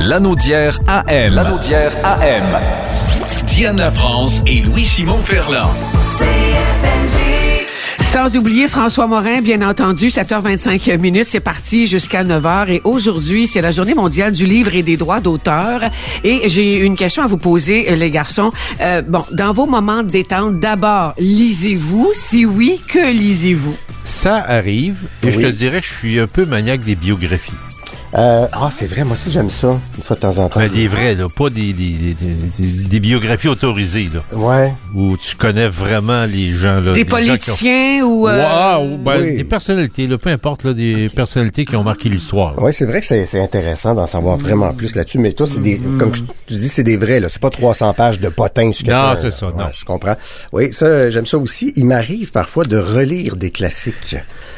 Lanaudière AM. Lanaudière AM. Diane Lafrance et Louis-Simon Ferland. Sans oublier François Morin, bien entendu, 7h25, c'est parti jusqu'à 9h. Et aujourd'hui, c'est la journée mondiale du livre et des droits d'auteur. Et j'ai une question à vous poser, les garçons. Dans vos moments de détente, d'abord, lisez-vous? Si oui, que lisez-vous? Ça arrive, et je te dirais que je suis un peu maniaque des biographies. C'est vrai, moi aussi j'aime ça, une fois de temps en temps. Des vrais, là, pas des biographies autorisées, là. Ouais. Où tu connais vraiment les gens, là. Des politiciens ou... Des personnalités, là, peu importe, là, des personnalités qui ont marqué l'histoire. Oui, c'est vrai que c'est intéressant d'en savoir vraiment plus là-dessus, mais toi, c'est des, comme tu dis, c'est des vrais, là. C'est pas 300 pages de potins sur Non, c'est ça, non. Je comprends. Oui, ça, j'aime ça aussi. Il m'arrive parfois de relire des classiques.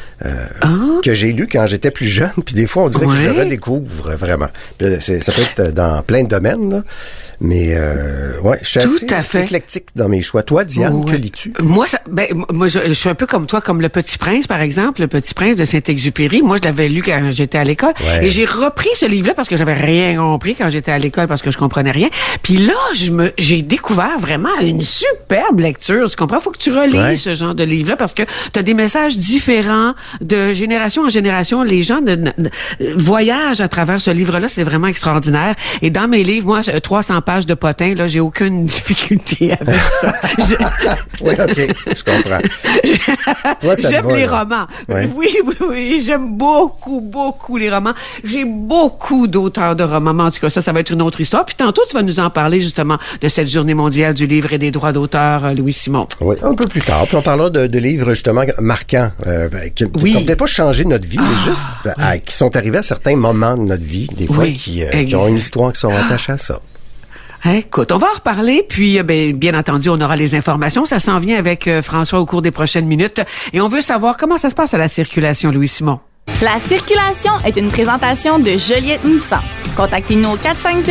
Que j'ai lu quand j'étais plus jeune, puis des fois on dirait que je le redécouvre vraiment. Puis ça peut être dans plein de domaines, là. Mais je suis assez éclectique dans mes choix. Toi, Diane, que lis-tu? Moi, je suis un peu comme toi, comme Le Petit Prince, par exemple, Le Petit Prince de Saint-Exupéry. Moi, je l'avais lu quand j'étais à l'école. Ouais. Et j'ai repris ce livre-là parce que j'avais rien compris quand j'étais à l'école, parce que je comprenais rien. Puis là, j'ai découvert vraiment une superbe lecture. Tu comprends? Faut que tu relises ce genre de livre-là parce que t'as des messages différents de génération en génération. Les gens voyagent à travers ce livre-là. C'est vraiment extraordinaire. Et dans mes livres, moi, 300 pages de potins, là, j'ai aucune difficulté avec ça. Oui, OK, je comprends. Toi, j'aime les romans. Ouais. Oui, j'aime beaucoup les romans. J'ai beaucoup d'auteurs de romans, mais en tout cas, ça va être une autre histoire. Puis tantôt, tu vas nous en parler, justement, de cette journée mondiale du livre et des droits d'auteur, Louis-Simon. Oui, un peu plus tard. Puis on parlera de livres, justement, marquants, qui n'ont peut-être pas changé notre vie, mais juste qui sont arrivés à certains moments de notre vie, des fois, qui ont une histoire, qui sont attachées à ça. Écoute, on va en reparler, puis bien entendu, on aura les informations. Ça s'en vient avec François au cours des prochaines minutes. Et on veut savoir comment ça se passe à la circulation, Louis-Simon. La circulation est une présentation de Joliette Nissan. Contactez-nous au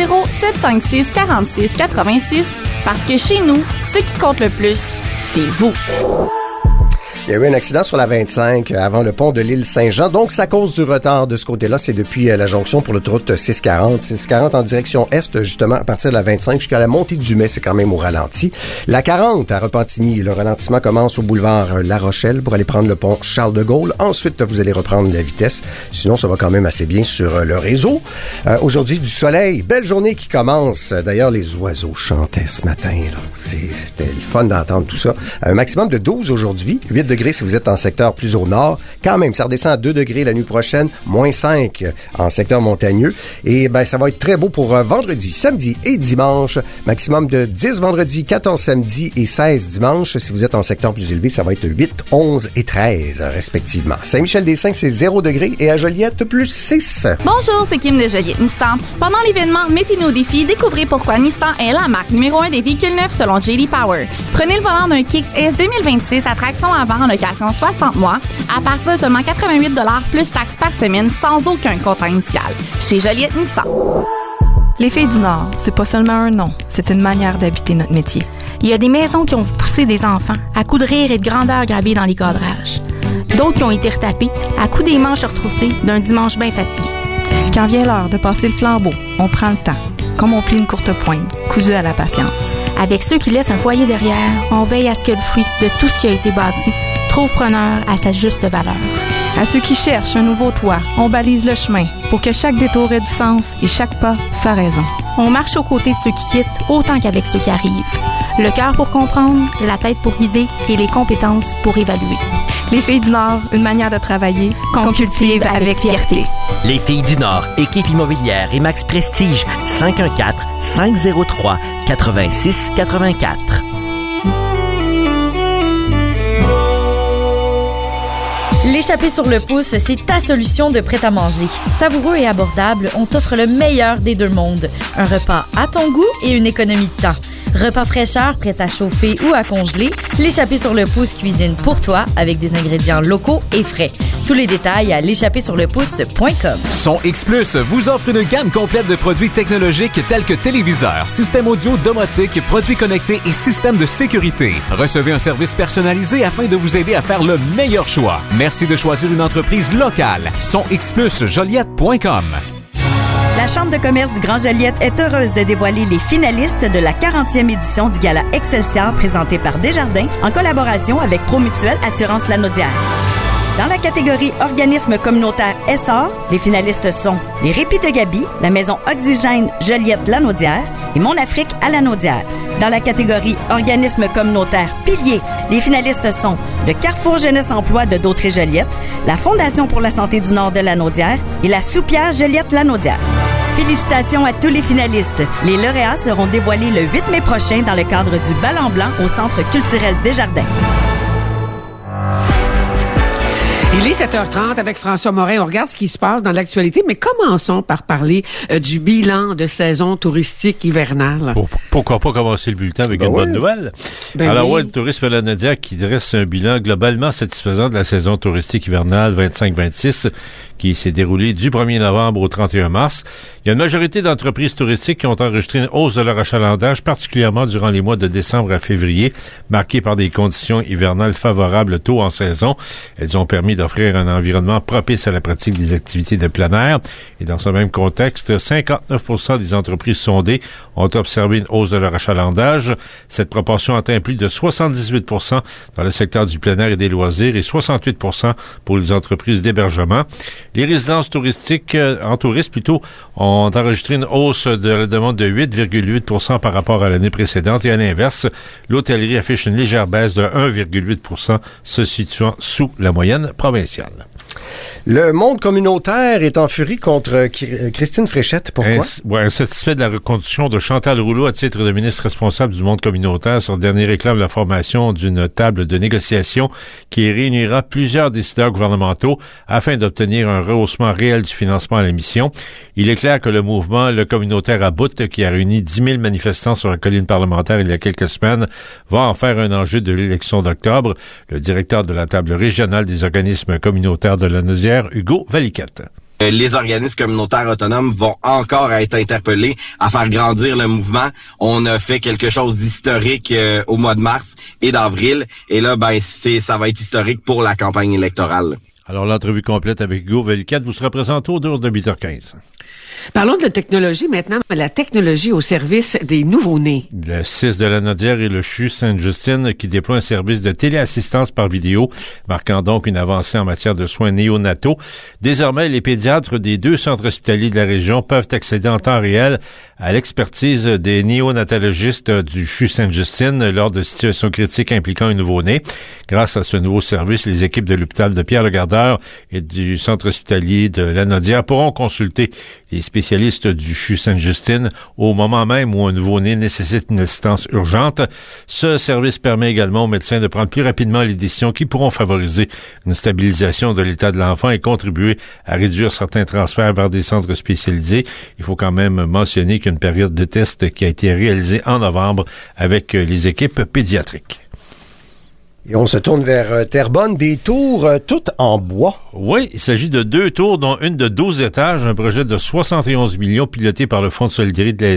450-756-4686 parce que chez nous, ce qui compte le plus, c'est vous. Il y a eu un accident sur la 25 avant le pont de l'île Saint-Jean. Donc, ça cause du retard de ce côté-là. C'est depuis la jonction pour l'autoroute 640. 640 en direction est, justement, à partir de la 25 jusqu'à la montée du Mai. C'est quand même au ralenti. La 40 à Repentigny. Le ralentissement commence au boulevard La Rochelle pour aller prendre le pont Charles de Gaulle. Ensuite, vous allez reprendre la vitesse. Sinon, ça va quand même assez bien sur le réseau. Aujourd'hui, du soleil. Belle journée qui commence. D'ailleurs, les oiseaux chantaient ce matin, là. C'était le fun d'entendre tout ça. Un maximum de 12 aujourd'hui. 8 degrés si vous êtes en secteur plus au nord. Quand même, ça redescend à 2 degrés la nuit prochaine, moins 5 en secteur montagneux. Et ça va être très beau pour vendredi, samedi et dimanche. Maximum de 10 vendredi, 14 samedi et 16 dimanche. Si vous êtes en secteur plus élevé, ça va être 8, 11 et 13 respectivement. Saint-Michel-des-Saints, c'est 0 degré et à Joliette, plus 6. Bonjour, c'est Kim de Joliette Nissan. Pendant l'événement Mettez-nous au défi, découvrez pourquoi Nissan est la marque numéro 1 des véhicules neufs selon J.D. Power. Prenez le volant d'un Kicks S 2026 à traction avant en location 60 mois à partir de seulement 88 $ plus taxes par semaine sans aucun comptant initial. Chez Joliette Nissan. Les Filles du Nord, c'est pas seulement un nom, c'est une manière d'habiter notre métier. Il y a des maisons qui ont vu pousser des enfants à coups de rire et de grandeur gravés dans les cadrages. D'autres qui ont été retapés à coups des manches retroussées d'un dimanche bien fatigué. Quand vient l'heure de passer le flambeau, on prend le temps, comme on plie une courte poigne, cousue à la patience. Avec ceux qui laissent un foyer derrière, on veille à ce que le fruit de tout ce qui a été bâti trouve preneur à sa juste valeur. À ceux qui cherchent un nouveau toit, on balise le chemin pour que chaque détour ait du sens et chaque pas sa raison. On marche aux côtés de ceux qui quittent autant qu'avec ceux qui arrivent. Le cœur pour comprendre, la tête pour guider et les compétences pour évaluer. Les Filles du Nord, une manière de travailler qu'on cultive avec fierté. Les Filles du Nord, équipe immobilière et Max Prestige, 514-503-8684. L'échappée sur le pouce, c'est ta solution de prêt-à-manger. Savoureux et abordable, on t'offre le meilleur des deux mondes. Un repas à ton goût et une économie de temps. Repas fraîcheur, prêt à chauffer ou à congeler, l'échappée sur le pouce cuisine pour toi avec des ingrédients locaux et frais. Tous les détails à l'échappée-sur-le-pouce.com. Son X Plus vous offre une gamme complète de produits technologiques tels que téléviseurs, systèmes audio, domotique, produits connectés et systèmes de sécurité. Recevez un service personnalisé afin de vous aider à faire le meilleur choix. Merci de choisir une entreprise locale. Son X Plus, Joliette.com. La La Chambre de commerce du Grand Joliette est heureuse de dévoiler les finalistes de la 40e édition du Gala Excelsior présenté par Desjardins en collaboration avec Promutuelle Assurance Lanaudière. Dans la catégorie organismes communautaires Essor, les finalistes sont les Répits de Gaby, la Maison Oxygène Joliette Lanaudière et Mon Afrique à Lanaudière. Dans la catégorie organismes communautaires Piliers, les finalistes sont le Carrefour Jeunesse Emploi de Dautré-Joliette, la Fondation pour la santé du Nord de Lanaudière et la Soupière Joliette Lanaudière. Félicitations à tous les finalistes. Les lauréats seront dévoilés le 8 mai prochain dans le cadre du Bal en Blanc au Centre culturel Desjardins. Il est 7h30 avec François Morin. On regarde ce qui se passe dans l'actualité, mais commençons par parler du bilan de saison touristique hivernale. Pourquoi pas commencer le bulletin avec une bonne nouvelle? Alors, World Tourisme Lanaudière qui dresse un bilan globalement satisfaisant de la saison touristique hivernale 25-26 qui s'est déroulée du 1er novembre au 31 mars. Il y a une majorité d'entreprises touristiques qui ont enregistré une hausse de leur achalandage, particulièrement durant les mois de décembre à février, marqués par des conditions hivernales favorables tôt en saison. Elles ont permis d'offrir un environnement propice à la pratique des activités de plein air. Et dans ce même contexte, 59% des entreprises sondées ont observé une hausse de leur achalandage. Cette proportion atteint plus de 78% dans le secteur du plein air et des loisirs et 68% pour les entreprises d'hébergement. Les résidences touristiques, en tourisme plutôt, ont enregistré une hausse de la demande de 8,8% par rapport à l'année précédente et à l'inverse, l'hôtellerie affiche une légère baisse de 1,8%, se situant sous la moyenne provinciale. Le monde communautaire est en furie contre Christine Fréchette. Pourquoi? Insatisfait de la reconduction de Chantal Rouleau à titre de ministre responsable du monde communautaire, son dernier réclame la formation d'une table de négociation qui réunira plusieurs décideurs gouvernementaux afin d'obtenir un rehaussement réel du financement à la mission. Il est clair que le mouvement Le Communautaire à bout, qui a réuni 10 000 manifestants sur la colline parlementaire il y a quelques semaines, va en faire un enjeu de l'élection d'octobre. Le directeur de la table régionale des organismes communautaires de Lanaudière, Hugo Valiquette. Les organismes communautaires autonomes vont encore être interpellés à faire grandir le mouvement. On a fait quelque chose d'historique au mois de mars et d'avril. Et là, ça va être historique pour la campagne électorale. Alors, l'entrevue complète avec Hugo Valiquette vous sera présentée autour de 8h15. Parlons de la technologie maintenant, la technologie au service des nouveau-nés. Le CIS de Lanaudière et le CHU Sainte-Justine qui déploient un service de téléassistance par vidéo, marquant donc une avancée en matière de soins néonataux. Désormais, les pédiatres des 2 centres hospitaliers de la région peuvent accéder en temps réel à l'expertise des néonatologistes du CHU Sainte-Justine lors de situations critiques impliquant un nouveau-né. Grâce à ce nouveau service, les équipes de l'hôpital de Pierre-le-Gardeur et du centre hospitalier de Lanaudière pourront consulter les spécialistes du CHU Sainte-Justine au moment même où un nouveau-né nécessite une assistance urgente. Ce service permet également aux médecins de prendre plus rapidement les décisions qui pourront favoriser une stabilisation de l'état de l'enfant et contribuer à réduire certains transferts vers des centres spécialisés. Il faut quand même mentionner qu'une période de test qui a été réalisée en novembre avec les équipes pédiatriques. Et on se tourne vers Terrebonne, des tours toutes en bois. Oui, il s'agit de 2 tours, dont une de 12 étages, un projet de 71 millions piloté par le Fonds de solidarité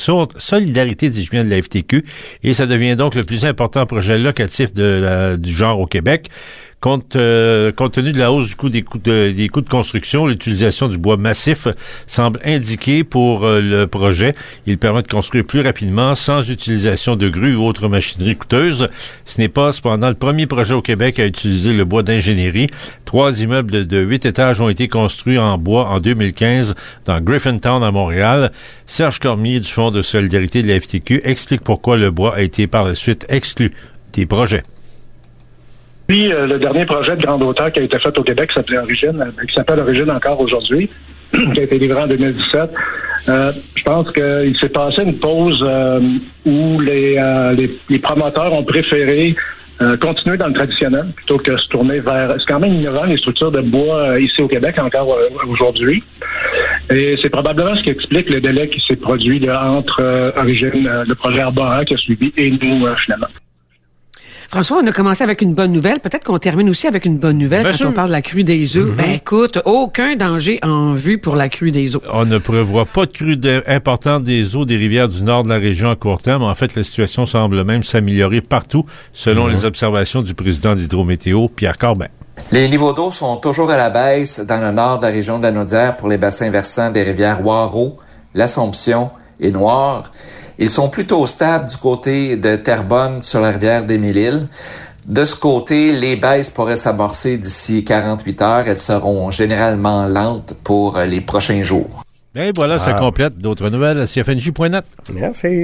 dis-je bien, de la FTQ. Et ça devient donc le plus important projet locatif du genre au Québec. Compte tenu de la hausse du coût des coûts de construction, l'utilisation du bois massif semble indiquée pour le projet. Il permet de construire plus rapidement sans utilisation de grues ou autres machineries coûteuses. Ce n'est pas cependant le premier projet au Québec à utiliser le bois d'ingénierie. 3 immeubles de 8 étages ont été construits en bois en 2015 dans Griffintown à Montréal. Serge Cormier du Fonds de solidarité de la FTQ explique pourquoi le bois a été par la suite exclu des projets. Puis, le dernier projet de grande hauteur qui a été fait au Québec qui s'appelle Origine encore aujourd'hui, qui a été livré en 2017. Je pense qu'il s'est passé une pause où les promoteurs ont préféré continuer dans le traditionnel plutôt que se tourner vers... C'est quand même innovant, les structures de bois ici au Québec encore aujourd'hui. Et c'est probablement ce qui explique le délai qui s'est produit entre Origine, le projet Arbora qui a suivi, et nous, finalement. François, on a commencé avec une bonne nouvelle. Peut-être qu'on termine aussi avec une bonne nouvelle quand on parle de la crue des eaux. Écoute, aucun danger en vue pour la crue des eaux. On ne prévoit pas de crue importante des eaux des rivières du nord de la région à court terme. En fait, la situation semble même s'améliorer partout, selon les observations du président d'Hydro-Météo, Pierre Corbin. Les niveaux d'eau sont toujours à la baisse dans le nord de la région de la Naudière pour les bassins versants des rivières Waro, l'Assomption et Noire. Ils sont plutôt stables du côté de Terrebonne sur la rivière des Mille-Îles. De ce côté, les baisses pourraient s'amorcer d'ici 48 heures. Elles seront généralement lentes pour les prochains jours. Et voilà, ça complète d'autres nouvelles à CFNJ.net. Merci.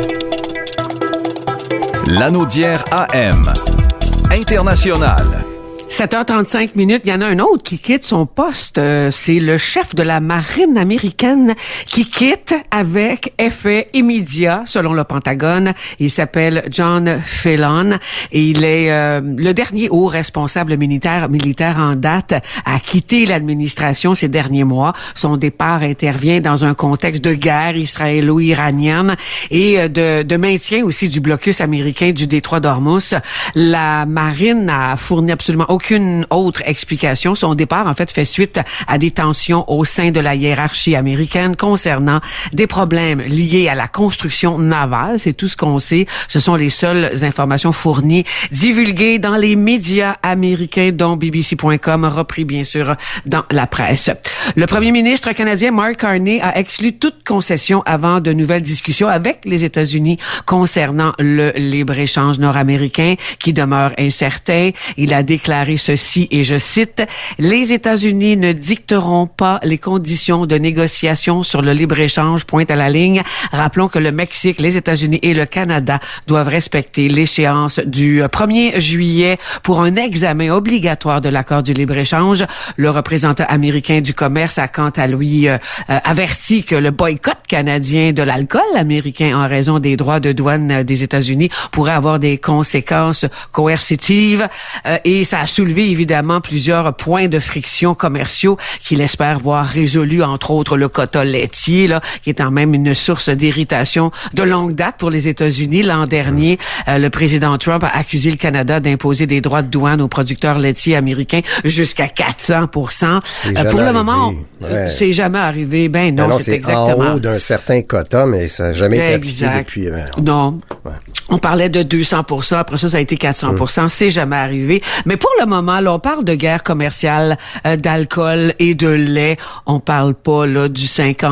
Lanaudière AM. International. 7h35, il y en a un autre qui quitte son poste. C'est le chef de la marine américaine qui quitte avec effet immédiat, selon le Pentagone. Il s'appelle John Phelan et il est le dernier haut responsable militaire en date à quitter l'administration ces derniers mois. Son départ intervient dans un contexte de guerre israélo-iranienne et de maintien aussi du blocus américain du détroit d'Ormuz. La marine n'a fourni absolument aucune autre explication. Son départ, en fait, fait suite à des tensions au sein de la hiérarchie américaine concernant des problèmes liés à la construction navale. C'est tout ce qu'on sait. Ce sont les seules informations fournies, divulguées dans les médias américains, dont BBC.com, repris bien sûr dans la presse. Le premier ministre canadien Mark Carney a exclu toute concession avant de nouvelles discussions avec les États-Unis concernant le libre-échange nord-américain qui demeure incertain. Il a déclaré ceci, et je cite, « Les États-Unis ne dicteront pas les conditions de négociation sur le libre-échange, pointe à la ligne. Rappelons que le Mexique, les États-Unis et le Canada doivent respecter l'échéance du 1er juillet pour un examen obligatoire de l'accord du libre-échange. Le représentant américain du commerce a quant à lui averti que le boycott canadien de l'alcool américain en raison des droits de douane des États-Unis pourrait avoir des conséquences coercitives et ça a soulevé évidemment plusieurs points de friction commerciaux qu'il espère voir résolus, entre autres le quota laitier, là, qui est quand même une source d'irritation de longue date pour les États-Unis. L'an dernier, le président Trump a accusé le Canada d'imposer des droits de douane aux producteurs laitiers américains jusqu'à 400%. Pour le moment, c'est jamais arrivé. Ben non, c'est exactement en haut d'un certain quota, mais ça n'a jamais été appliqué depuis. Non. Ouais. On parlait de 200%, après ça a été 400%. C'est jamais arrivé. Mais pour le moment, là, on parle de guerre commerciale, d'alcool et de lait. On parle pas là du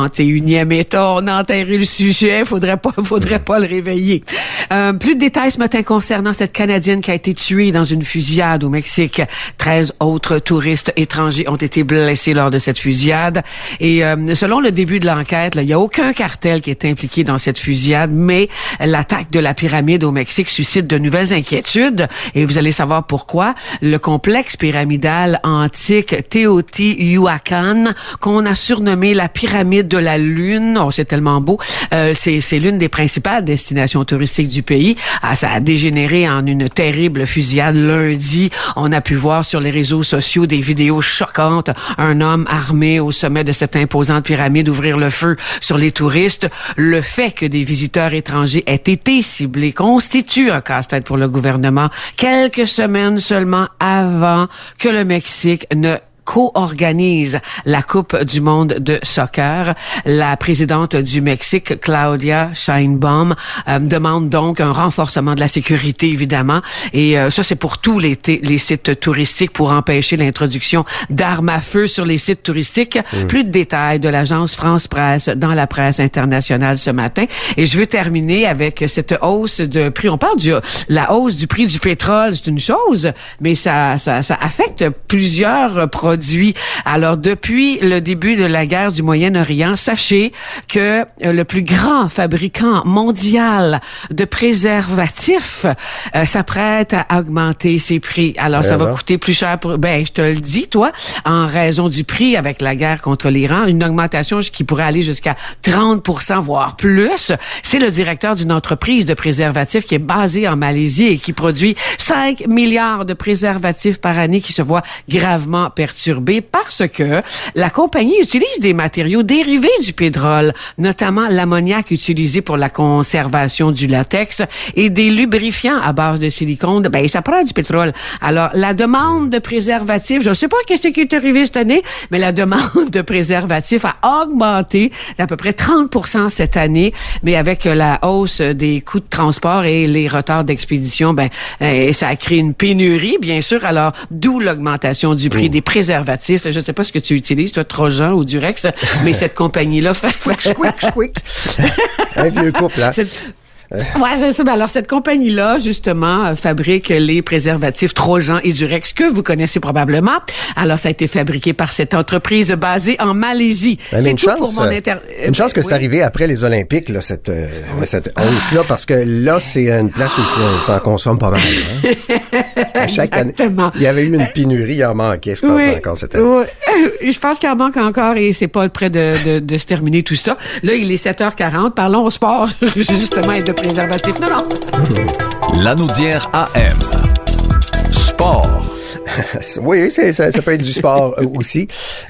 51e État. On a enterré le sujet. Faudrait pas le réveiller. Plus de détails ce matin concernant cette Canadienne qui a été tuée dans une fusillade au Mexique. 13 autres touristes étrangers ont été blessés lors de cette fusillade. Et selon le début de l'enquête, il y a aucun cartel qui est impliqué dans cette fusillade, mais l'attaque de la pyramide au Mexique suscite de nouvelles inquiétudes. Et vous allez savoir pourquoi. Le complexe pyramidal antique Teotihuacan, qu'on a surnommé la pyramide de la Lune. Oh, c'est tellement beau. C'est l'une des principales destinations touristiques du pays. Ça a dégénéré en une terrible fusillade lundi. On a pu voir sur les réseaux sociaux des vidéos choquantes. Un homme armé au sommet de cette imposante pyramide ouvrir le feu sur les touristes. Le fait que des visiteurs étrangers aient été ciblés constitue un casse-tête pour le gouvernement. Quelques semaines seulement avant que le Mexique ne co-organise la Coupe du monde de soccer. La présidente du Mexique, Claudia Sheinbaum, demande donc un renforcement de la sécurité, évidemment. Et ça, c'est pour tous les sites touristiques pour empêcher l'introduction d'armes à feu sur les sites touristiques. Plus de détails de l'agence France Presse dans la presse internationale ce matin. Et je veux terminer avec cette hausse de prix. On parle la hausse du prix du pétrole, c'est une chose, mais ça affecte plusieurs produits. Alors, depuis le début de la guerre du Moyen-Orient, sachez que le plus grand fabricant mondial de préservatifs s'apprête à augmenter ses prix. Alors, ça va coûter plus cher je te le dis, toi, en raison du prix avec la guerre contre l'Iran, une augmentation qui pourrait aller jusqu'à 30%, voire plus. C'est le directeur d'une entreprise de préservatifs qui est basée en Malaisie et qui produit 5 milliards de préservatifs par année qui se voit gravement perturbés perturbé parce que la compagnie utilise des matériaux dérivés du pétrole, notamment l'ammoniac utilisé pour la conservation du latex et des lubrifiants à base de silicone. Ben, ça prend du pétrole. Alors, la demande de préservatifs, je ne sais pas qu'est-ce qui est arrivé cette année, mais la demande de préservatifs a augmenté d'à peu près 30% cette année, mais avec la hausse des coûts de transport et les retards d'expédition, ben, ça a créé une pénurie, bien sûr. Alors, d'où l'augmentation du prix des préservatifs. Je ne sais pas ce que tu utilises, toi, Trojan ou Durex, mais cette compagnie-là fait... Quick. Un vieux couple, là. Ouais, c'est ça. Ben alors, cette compagnie-là, justement, fabrique les préservatifs Trojan et Durex que vous connaissez probablement. Alors, ça a été fabriqué par cette entreprise basée en Malaisie. Ben, c'est tout pour mon une chance que c'est arrivé après les Olympiques, là, cette hausse-là, parce que là, c'est une place où ça en consomme pas mal. Hein? Chaque année, il y avait eu une pénurie, il en manquait, je pense, encore cette année. Oui. Je pense qu'il en manque encore et c'est pas près de se terminer tout ça. Là, il est 7h40. Parlons au sport, justement, et de préservatifs. Non. Lanaudière AM. Sport. Oui, ça peut être du sport aussi.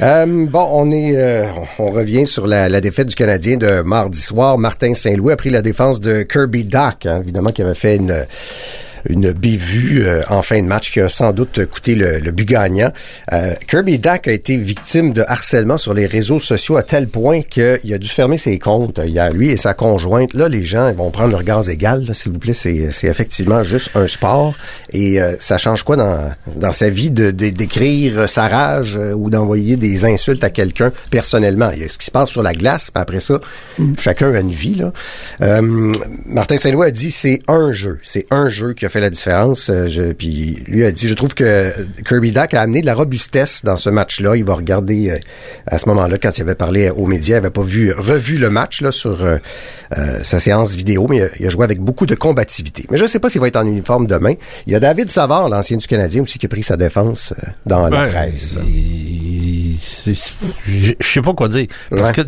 On revient sur la défaite du Canadien de mardi soir. Martin Saint-Louis a pris la défense de Kirby Dach, hein, évidemment, qui avait fait une bévue en fin de match qui a sans doute coûté le but gagnant. Kirby Dach a été victime de harcèlement sur les réseaux sociaux à tel point qu'il a dû fermer ses comptes hier, lui et sa conjointe. Là, les gens ils vont prendre leur gaz égal, là, s'il vous plaît. C'est effectivement juste un sport. Et ça change quoi dans sa vie d'écrire sa rage ou d'envoyer des insultes à quelqu'un personnellement? Il y a ce qui se passe sur la glace, puis après ça, chacun a une vie, là. Martin Saint-Louis a dit c'est un jeu qui a fait la différence. Puis lui a dit, je trouve que Kirby Dach a amené de la robustesse dans ce match-là. Il va regarder à ce moment-là, quand il avait parlé aux médias, il n'avait pas revu le match là sur sa séance vidéo, mais il a joué avec beaucoup de combativité. Mais je ne sais pas s'il va être en uniforme demain. Il y a David Savard, l'ancien du Canadien, aussi, qui a pris sa défense dans la presse. Je sais pas quoi dire. Parce que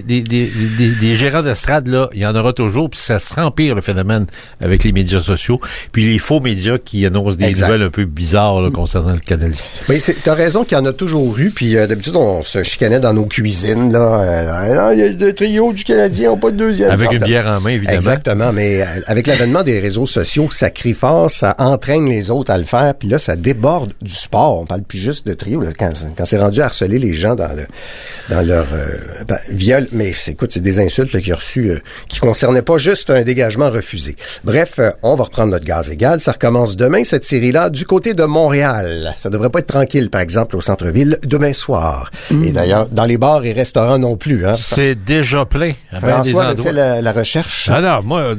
des gérants d'estrade, là, il y en aura toujours, puis ça se empire le phénomène avec les médias sociaux. Puis les faux médias qui annoncent des nouvelles un peu bizarres là, concernant le Canadien. Mais t'as raison qu'il y en a toujours eu, puis d'habitude, on se chicanait dans nos cuisines, là. Il y a des trios du Canadien, pas de deuxième. Avec une bière en main, évidemment. Exactement, mais avec l'avènement des réseaux sociaux, ça crie fort, ça entraîne les autres à le faire, puis là, ça déborde du sport. On parle plus juste de trio, là, quand c'est rendu à harceler les gens dans leur viol. Mais écoute, c'est des insultes là, qu'il a reçues qui concernaient pas juste un dégagement refusé. Bref, on va reprendre notre gaz égal. Ça recommence demain, cette série-là, du côté de Montréal. Ça devrait pas être tranquille, par exemple, au centre-ville, demain soir. Et d'ailleurs, dans les bars et restaurants non plus. Hein. C'est déjà plein. François a fait la recherche. Alors, moi,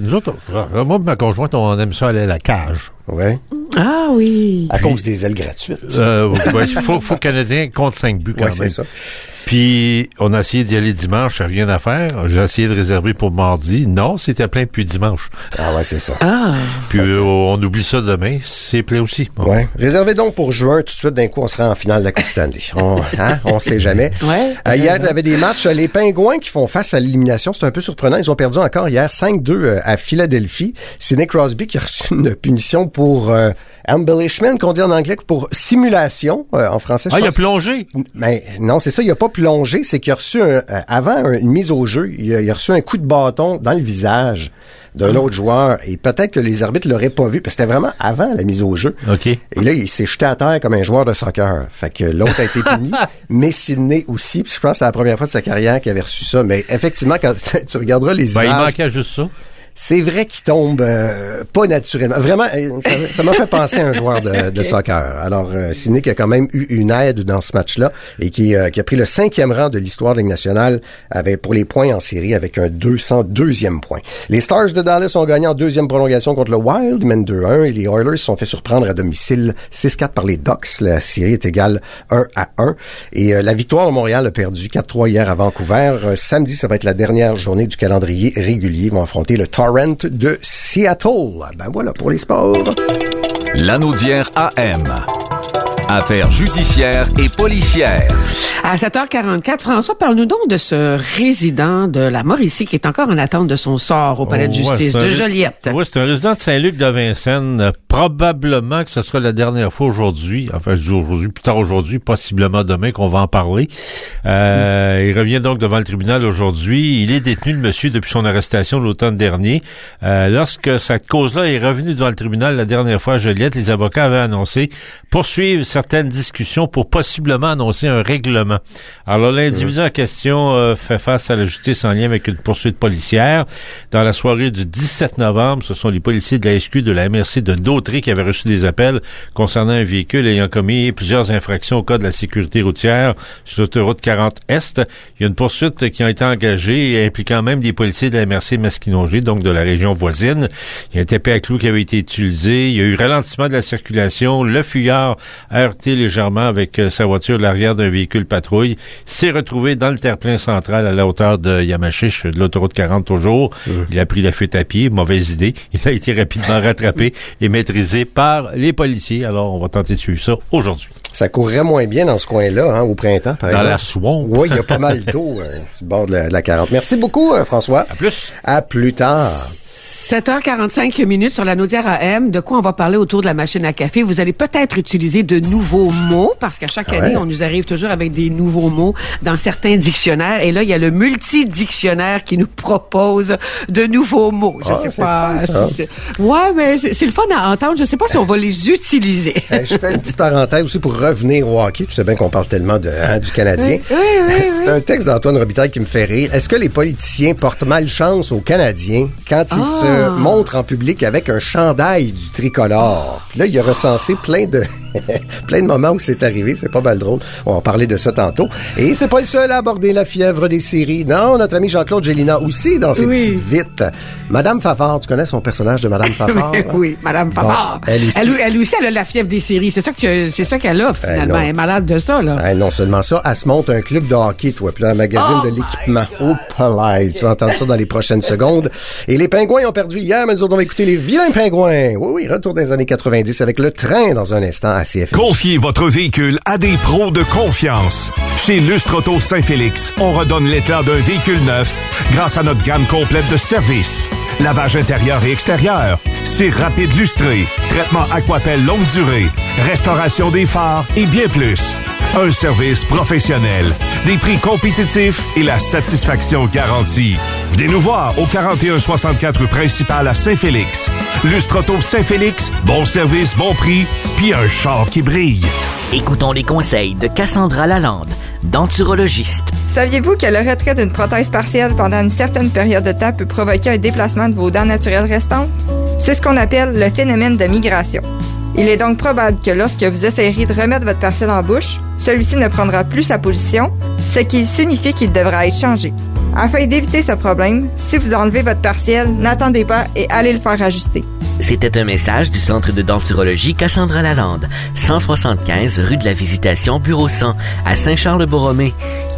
ma conjointe, on aime ça aller à la cage. Ouais. Ah oui. À cause des ailes gratuites. Faut Canadien compte 5 buts quand même. C'est ça. Puis, on a essayé d'y aller dimanche, rien à faire. J'ai essayé de réserver pour mardi. Non, c'était plein depuis dimanche. Ah ouais, c'est ça. Ah. Puis, on oublie ça demain. C'est plein aussi. Bon. Ouais. Réservez donc pour juin. Tout de suite, d'un coup, on sera en finale de la Coupe Stanley. On sait jamais. Ouais. Hier, il y avait des matchs. Les Pingouins qui font face à l'élimination. C'est un peu surprenant. Ils ont perdu encore hier 5-2 à Philadelphie. Sidney Crosby qui a reçu une punition pour embellishment, qu'on dit en anglais, pour simulation en français. Il a plongé. Mais non, c'est ça. Il a pas plongé. C'est qu'il a reçu avant une mise au jeu. Il a reçu un coup de bâton dans le visage d'un autre joueur. Et peut-être que les arbitres l'auraient pas vu, parce que c'était vraiment avant la mise au jeu. OK. Et là, il s'est jeté à terre comme un joueur de soccer. Fait que l'autre a été puni, mais Sidney aussi. Puis je pense que c'est la première fois de sa carrière qu'il avait reçu ça. Mais effectivement, quand tu regarderas les images... Il manquait juste ça. C'est vrai qu'il tombe pas naturellement. Vraiment, ça m'a fait penser à un joueur de soccer. Alors, Sidney qui a quand même eu une aide dans ce match-là et qui a pris le 5e rang de l'histoire de la Ligue nationale pour les points en série avec un 202e point. Les Stars de Dallas ont gagné en 2e prolongation contre le Wild, ils mènent 2-1 et les Oilers se sont fait surprendre à domicile 6-4 par les Ducks. La série est égale 1-1. Et la victoire de Montréal a perdu 4-3 hier à Vancouver. Samedi, ça va être la dernière journée du calendrier régulier. Ils vont affronter le Torrent de Seattle. Ben voilà pour les sports. Lanaudière AM. Affaires judiciaires et policières. À 7h44, François, parle-nous donc de ce résident de la Mauricie qui est encore en attente de son sort au palais de justice de Joliette. Oui, c'est un résident de Saint-Luc-de-Vincennes. Probablement que ce sera la dernière fois aujourd'hui, enfin je dis aujourd'hui, plus tard aujourd'hui, possiblement demain qu'on va en parler. Il revient donc devant le tribunal aujourd'hui. Il est détenu, le monsieur, depuis son arrestation l'automne dernier. Lorsque cette cause-là est revenue devant le tribunal la dernière fois à Joliette, les avocats avaient annoncé poursuivre certaines discussions pour possiblement annoncer un règlement. Alors l'individu en question fait face à la justice en lien avec une poursuite policière. Dans la soirée du 17 novembre, ce sont les policiers de la SQ de la MRC de Dautrey qui avaient reçu des appels concernant un véhicule ayant commis plusieurs infractions au code de la sécurité routière sur l'autoroute 40 Est. Il y a une poursuite qui a été engagée impliquant même des policiers de la MRC Masquinongé, donc de la région voisine. Il y a un épée à clous qui avait été utilisé. Il y a eu ralentissement de la circulation. Le fuyard a heurté légèrement avec sa voiture l'arrière d'un véhicule patrouille. S'est retrouvé dans le terre-plein central à la hauteur de Yamachiche, de l'autoroute 40 toujours. Il a pris la fuite à pied. Mauvaise idée. Il a été rapidement rattrapé et maîtrisé par les policiers. Alors, on va tenter de suivre ça aujourd'hui. Ça courrait moins bien dans ce coin-là, hein, au printemps, par exemple. Dans la swamp. Oui, il y a pas mal d'eau sur le bord de la 40. Merci beaucoup, François. À plus. À plus tard. 7h45 sur la Naudière AM. De quoi on va parler autour de la machine à café? Vous allez peut-être utiliser de nouveaux mots, parce qu'à chaque année, on nous arrive toujours avec des nouveaux mots dans certains dictionnaires. Et là, il y a le multidictionnaire qui nous propose de nouveaux mots. Je sais pas. Ouais, mais c'est le fun à entendre. Je sais pas si on va les utiliser. Je fais une petite parenthèse aussi pour revenir au hockey. Tu sais bien qu'on parle tellement du Canadien. Oui. C'est un texte d'Antoine Robitaille qui me fait rire. Est-ce que les politiciens portent malchance aux Canadiens quand ils se montrent en public avec un chandail du tricolore? Puis là, il a recensé plein de moments où c'est arrivé. C'est pas mal drôle. On va en parler de ça tantôt. Et c'est pas le seul à aborder la fièvre des séries. Non, notre ami Jean-Claude Gélina aussi dans ses petites vites. Madame Favard, tu connais son personnage de Madame Favard? Oui, Madame Favard. Bon, elle aussi, elle a la fièvre des séries. C'est ça qu'elle a, finalement. Elle est malade de ça, là. Non seulement ça, elle se monte un club de hockey, toi. Puis là, un magazine de l'équipement. Oh, palais. Tu vas entendre ça dans les prochaines secondes. Et les Pingouins ont perdu hier, mais nous autres, on va écouter les vilains Pingouins. Oui, retour des années 90 avec le train dans un instant à CFM. Confiez votre véhicule à des pros de confiance. Chez Lustre Auto Saint-Félix, on redonne l'éclat d'un véhicule neuf grâce à notre gamme complète de services. Lavage intérieur et extérieur, cire rapide lustré, traitement Aquapel longue durée, restauration des phares et bien plus. Un service professionnel, des prix compétitifs et la satisfaction garantie. Venez nous voir au 4164 rue principale à Saint-Félix. Lustre Auto Saint-Félix, bon service, bon prix, puis un char qui brille. Écoutons les conseils de Cassandra Lalande, denturologiste. Saviez-vous que le retrait d'une prothèse partielle pendant une certaine période de temps peut provoquer un déplacement de vos dents naturelles restantes? C'est ce qu'on appelle le phénomène de migration. Il est donc probable que lorsque vous essayerez de remettre votre partiel en bouche, celui-ci ne prendra plus sa position, ce qui signifie qu'il devra être changé. Afin d'éviter ce problème, si vous enlevez votre partiel, n'attendez pas et allez le faire ajuster. C'était un message du Centre de denturologie Cassandra Lalande, 175 rue de la Visitation, bureau 100, à Saint-Charles-Borromée.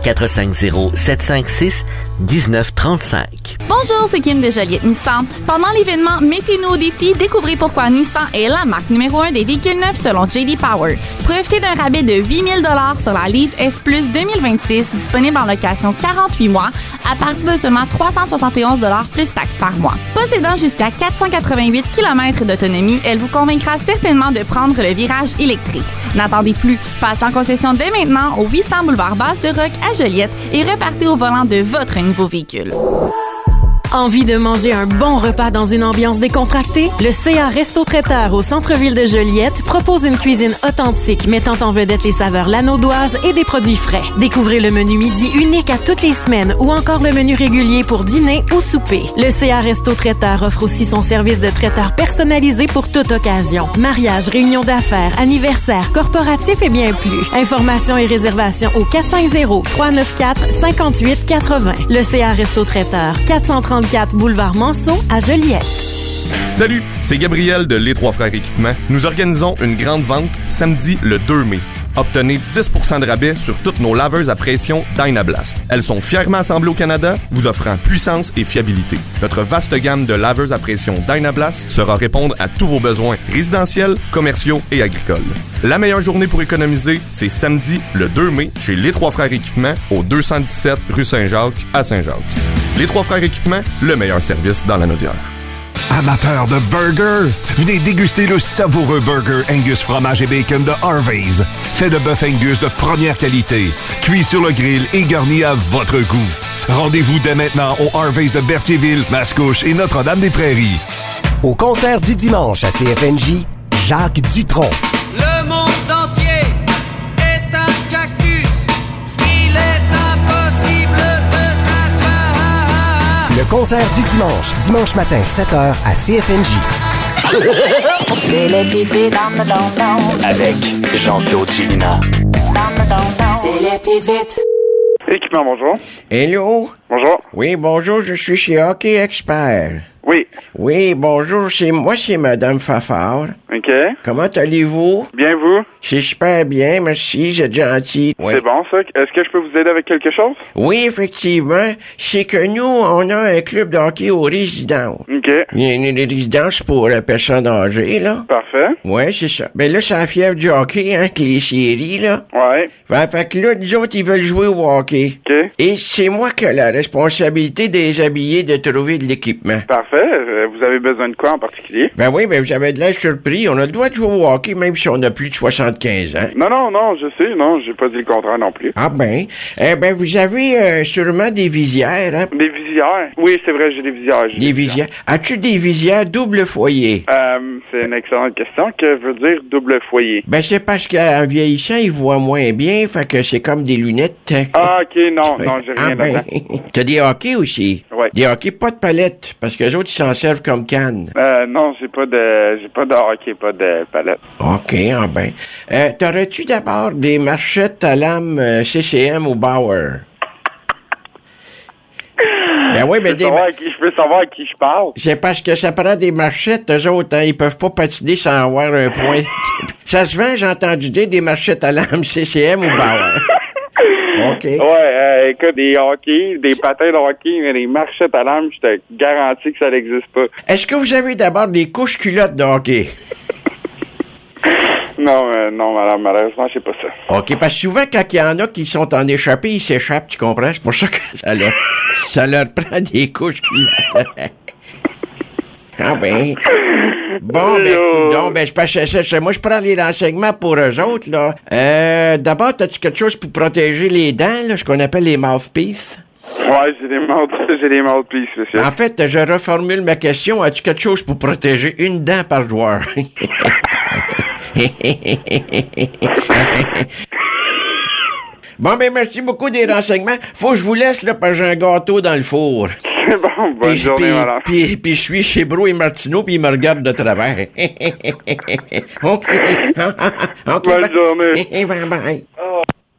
450-756-1935. Bonjour, c'est Kim de Joliette Nissan. Pendant l'événement Mettez-nous au défi, découvrez pourquoi Nissan est la marque numéro 1 des véhicules neufs selon J.D. Power. Profitez d'un rabais de 8 000 $ sur la Leaf S Plus 2026, disponible en location 48 mois, à partir de seulement 371 $ plus taxes par mois. Possédant jusqu'à 488 km d'autonomie, elle vous convaincra certainement de prendre le virage électrique. N'attendez plus, passez en concession dès maintenant au 800 boulevard Basse-de-Roc à Joliette et repartez au volant de votre nouveau véhicule. Envie de manger un bon repas dans une ambiance décontractée? Le CA Resto-Traiteur au centre-ville de Joliette propose une cuisine authentique mettant en vedette les saveurs lanaudoises et des produits frais. Découvrez le menu midi unique à toutes les semaines ou encore le menu régulier pour dîner ou souper. Le CA Resto-Traiteur offre aussi son service de traiteur personnalisé pour toute occasion. Mariage, réunion d'affaires, anniversaire, corporatif et bien plus. Informations et réservations au 450-394-5880. Le CA Resto-Traiteur, 434 boulevard Manceau à Joliette. Salut, c'est Gabriel de Les Trois Frères Équipements. Nous organisons une grande vente samedi le 2 mai. Obtenez 10% de rabais sur toutes nos laveuses à pression Dynablast. Elles sont fièrement assemblées au Canada, vous offrant puissance et fiabilité. Notre vaste gamme de laveuses à pression Dynablast saura répondre à tous vos besoins résidentiels, commerciaux et agricoles. La meilleure journée pour économiser, c'est samedi, le 2 mai, chez Les Trois Frères Équipements, au 217 rue Saint-Jacques, à Saint-Jacques. Les Trois Frères Équipements, le meilleur service dans la Naudière. Amateurs de burgers, venez déguster le savoureux burger Angus fromage et bacon de Harvey's. Fait de bœuf Angus de première qualité, cuit sur le grill et garni à votre goût. Rendez-vous dès maintenant au Harvey's de Berthierville, Mascouche et Notre-Dame-des-Prairies. Au concert du dimanche à CFNJ, Jacques Dutronc. Le monde entier est un cactus. Il est impossible de s'asseoir. Le concert du dimanche matin, 7h à CFNJ. C'est les petites vites Avec Jean-Claude Chilina. C'est les petites vites. Équipement, bonjour. Hello. Bonjour. Oui, bonjour, je suis chez Hockey Expert. Oui. Oui, bonjour, c'est Madame Fafard. OK. Comment allez-vous? Bien, vous? C'est super bien, merci, vous êtes gentil. Oui. C'est bon, ça. Est-ce que je peux vous aider avec quelque chose? Oui, effectivement. C'est que nous, on a un club de hockey aux résidents. OK. Il y a une résidence pour personnes âgées, là. Parfait. Oui, c'est ça. Ben là, c'est la fièvre du hockey, hein, avec les séries, là. Ouais. Fait que là, nous autres, ils veulent jouer au hockey. OK. Et c'est moi qui ai la responsabilité de les habiller, de trouver de l'équipement. Parfait. Vous avez besoin de quoi en particulier? Ben oui, ben vous avez de l'air surpris. On a le droit de jouer au hockey même si on a plus de 75 ans. Non, je sais. Non, j'ai pas dit le contraire non plus. Ah ben. Ben vous avez sûrement des visières, hein? Des visières? Oui, c'est vrai, j'ai des visières. Des visières. As-tu des visières double foyer? C'est une excellente question. Que veut dire double foyer? Ben c'est parce qu'en vieillissant, ils voient moins bien, fait que c'est comme des lunettes. Ah, OK, non, j'ai rien là-dedans. T'as des hockey aussi? Oui. Des hockey pas de palette, parce que les autres, ils s'en servent comme canne. Non, j'ai pas de hockey, pas de palette. OK, ah ben. T'aurais-tu d'abord des marchettes à lame CCM ou Bauer? Ben oui, ben je peux savoir à qui je parle. C'est parce que ça prend des marchettes, eux autres, hein, ils peuvent pas patiner sans avoir un point. Ça se vend, j'ai entendu dire, des marchettes à lame CCM ou Bauer. OK. Ouais, écoute, des hockey, des patins de hockey, mais des marchettes à lame, je te garantis que ça n'existe pas. Est-ce que vous avez d'abord des couches culottes de hockey? Non, madame, malheureusement, je sais pas ça. OK, parce que souvent, quand il y en a qui sont en échappée, ils s'échappent, tu comprends? C'est pour ça que ça leur prend des couches culottes. Ah ben. Bon, ben, coudonc, ben, moi, je prends les renseignements pour eux autres, là. D'abord, as-tu quelque chose pour protéger les dents, là, ce qu'on appelle les mouthpieces? Ouais, j'ai des mouthpieces, monsieur. En fait, je reformule ma question. As-tu quelque chose pour protéger une dent par joueur? Bon, ben, merci beaucoup des renseignements. Faut que je vous laisse, là, parce que j'ai un gâteau dans le four. C'est bon, bonne journée, madame. Puis je suis chez Bro et Martineau, puis ils me regardent de travers. OK. Bonne journée. Bye bye. Oh.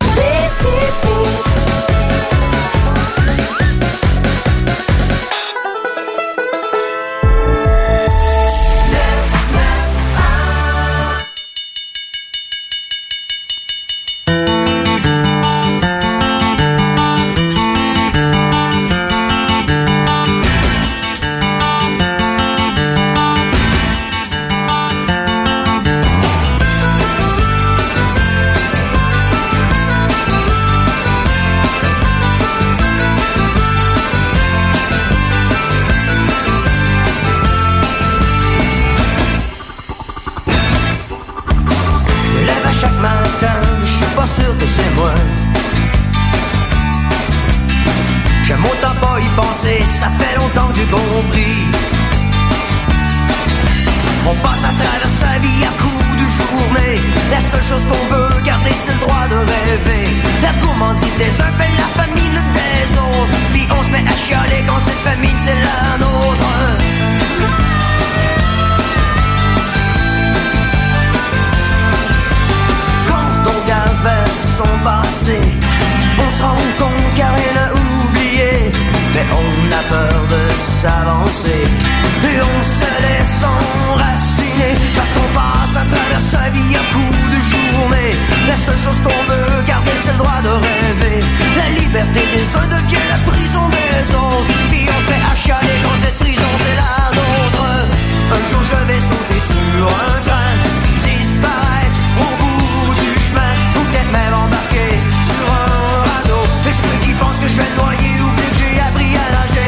C'est moi. J'aime autant pas y penser, ça fait longtemps que j'ai compris. On passe à travers sa vie à coups de journée. La seule chose qu'on veut garder, c'est le droit de rêver. La gourmandise des uns fait la famine des autres. Puis on se met à chialer quand cette famine c'est la nôtre. Son passé, on se rend compte car elle a oublié, mais on a peur de s'avancer et on se laisse enraciner parce qu'on passe à travers sa vie à coups de jour journée. La seule chose qu'on veut garder, c'est le droit de rêver. La liberté des uns devient la prison des autres. Puis on se met à chialer quand cette prison c'est la nôtre. Un jour je vais sauter sur un train, disparaître au bout du chemin, ou peut-être même embarquer sur un radeau. Et ceux qui pensent que je vais noyer oublient que j'ai appris à nager.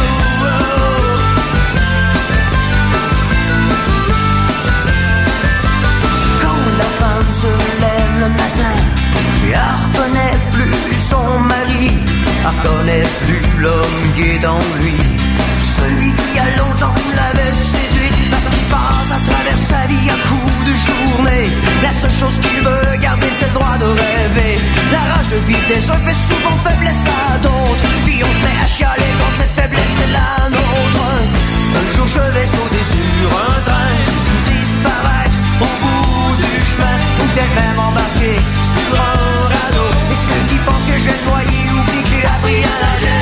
Se lève le matin et elle reconnaît plus son mari, elle reconnaît plus l'homme qui est dans lui, celui qui a longtemps l'avait séduite, parce qu'il passe à travers sa vie à coups de journée. La seule chose qu'il veut garder, c'est le droit de rêver. La rage de vivre des uns fait souvent faiblesse à d'autres, puis on se met à chialer quand cette faiblesse est la nôtre. Un jour je vais sauter sur un train, disparaître au bout du chemin, ou peut-être même embarquer sur un radeau. Et ceux qui pensent que je vais noyer oublient que j'ai appris à nager.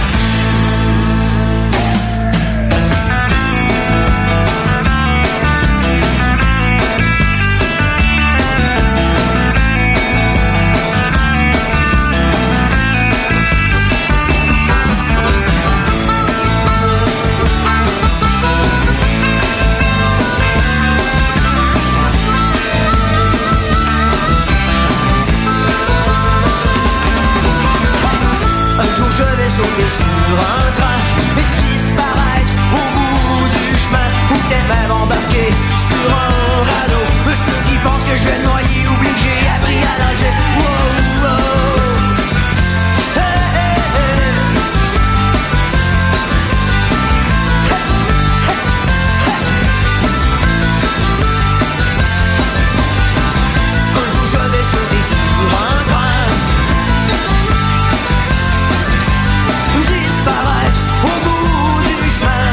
Je vais sauter sur un train et disparaître au bout du chemin, ou peut-être même embarquer sur un radeau. Ceux qui pensent que je vais noyer oublient que j'ai appris à nager. Wow, wow. Hey, hey, hey. Un jour je vais sauter sur un train, disparaître au bout du chemin.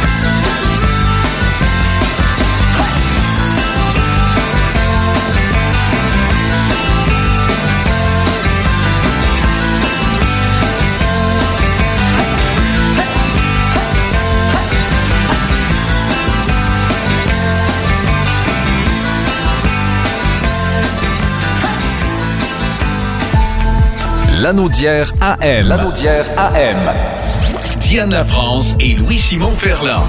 Lanaudière AM. Lanaudière AM. Diane Lafrance et Louis-Simon Ferland.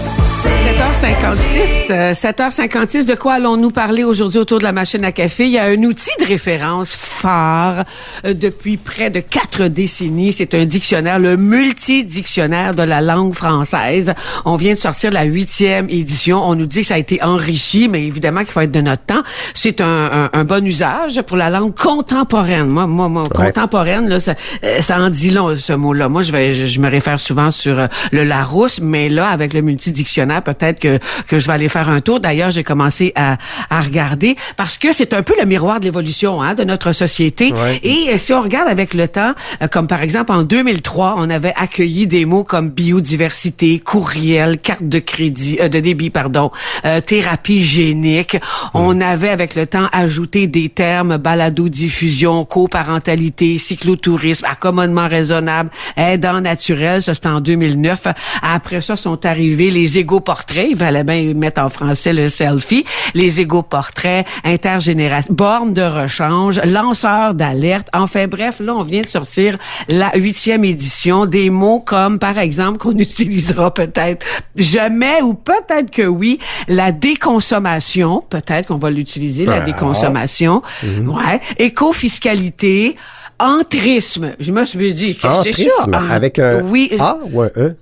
7h56, de quoi allons-nous parler aujourd'hui autour de la machine à café? Il y a un outil de référence phare depuis près de 4 décennies. C'est un dictionnaire, le multidictionnaire de la langue française. On vient de sortir la 8e édition. On nous dit que ça a été enrichi, mais évidemment qu'il faut être de notre temps. C'est un bon usage pour la langue contemporaine. Moi, contemporaine, là, ça en dit long, ce mot-là. Moi, je me réfère souvent sur le Larousse, mais là, avec le multidictionnaire, peut-être que je vais aller faire un tour. D'ailleurs, j'ai commencé à regarder parce que c'est un peu le miroir de l'évolution de notre société. Ouais. Et si on regarde avec le temps, comme par exemple en 2003, on avait accueilli des mots comme biodiversité, courriel, carte de crédit, de débit, thérapie génique. On avait avec le temps ajouté des termes balado-diffusion, coparentalité, cyclotourisme, accommodement raisonnable, aidant naturel. Ça, c'était en 2009. Après ça, sont arrivés les égo-portraits. Il fallait bien mettre en français le selfie. Les égo-portraits, intergénération, bornes de rechange, lanceurs d'alerte. Enfin bref, là, on vient de sortir la 8e édition. Des mots comme, par exemple, qu'on utilisera peut-être jamais ou peut-être que oui, la déconsommation. Peut-être qu'on va l'utiliser, la déconsommation. Ouais. Éco-fiscalité. Entrisme. Je me suis dit, qu'est-ce que c'est ça? Avec un A ou un E?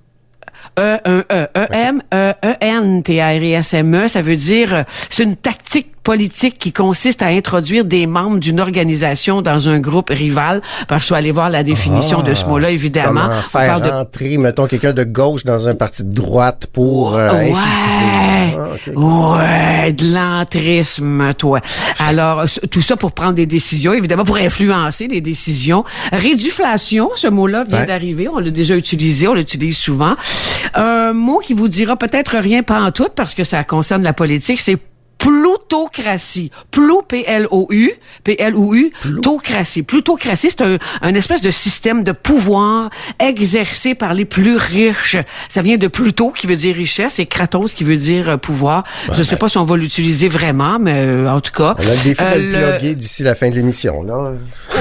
E-N-T-R-I-S-M-E, ça veut dire, c'est une tactique politique qui consiste à introduire des membres d'une organisation dans un groupe rival. Je suis allé voir la définition de ce mot-là, évidemment. Comment faire rentrer, mettons, quelqu'un de gauche dans un parti de droite pour infiltrer. Ouais, de l'entrisme, toi. Alors, tout ça pour prendre des décisions, évidemment, pour influencer des décisions. Réduflation, ce mot-là vient d'arriver. On l'a déjà utilisé, on l'utilise souvent. Un mot qui vous dira peut-être rien pantoute parce que ça concerne la politique, c'est plutocratie. P-L-O-U, plutocratie. Plutocratie, c'est un espèce de système de pouvoir exercé par les plus riches. Ça vient de Pluto, qui veut dire richesse, et Kratos, qui veut dire pouvoir. Je sais pas si on va l'utiliser vraiment, mais en tout cas... On a le défi de le plugger d'ici la fin de l'émission, là.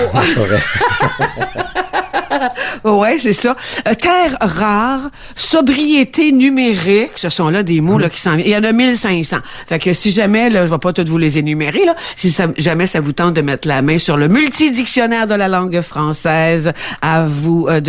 Ouais, c'est ça. Terre rare, sobriété numérique, ce sont là des mots là qui s'en viennent. Il y en a 1500. Fait que si jamais là, je vais pas toutes vous les énumérer là, si jamais ça vous tente de mettre la main sur le multidictionnaire de la langue française, à vous à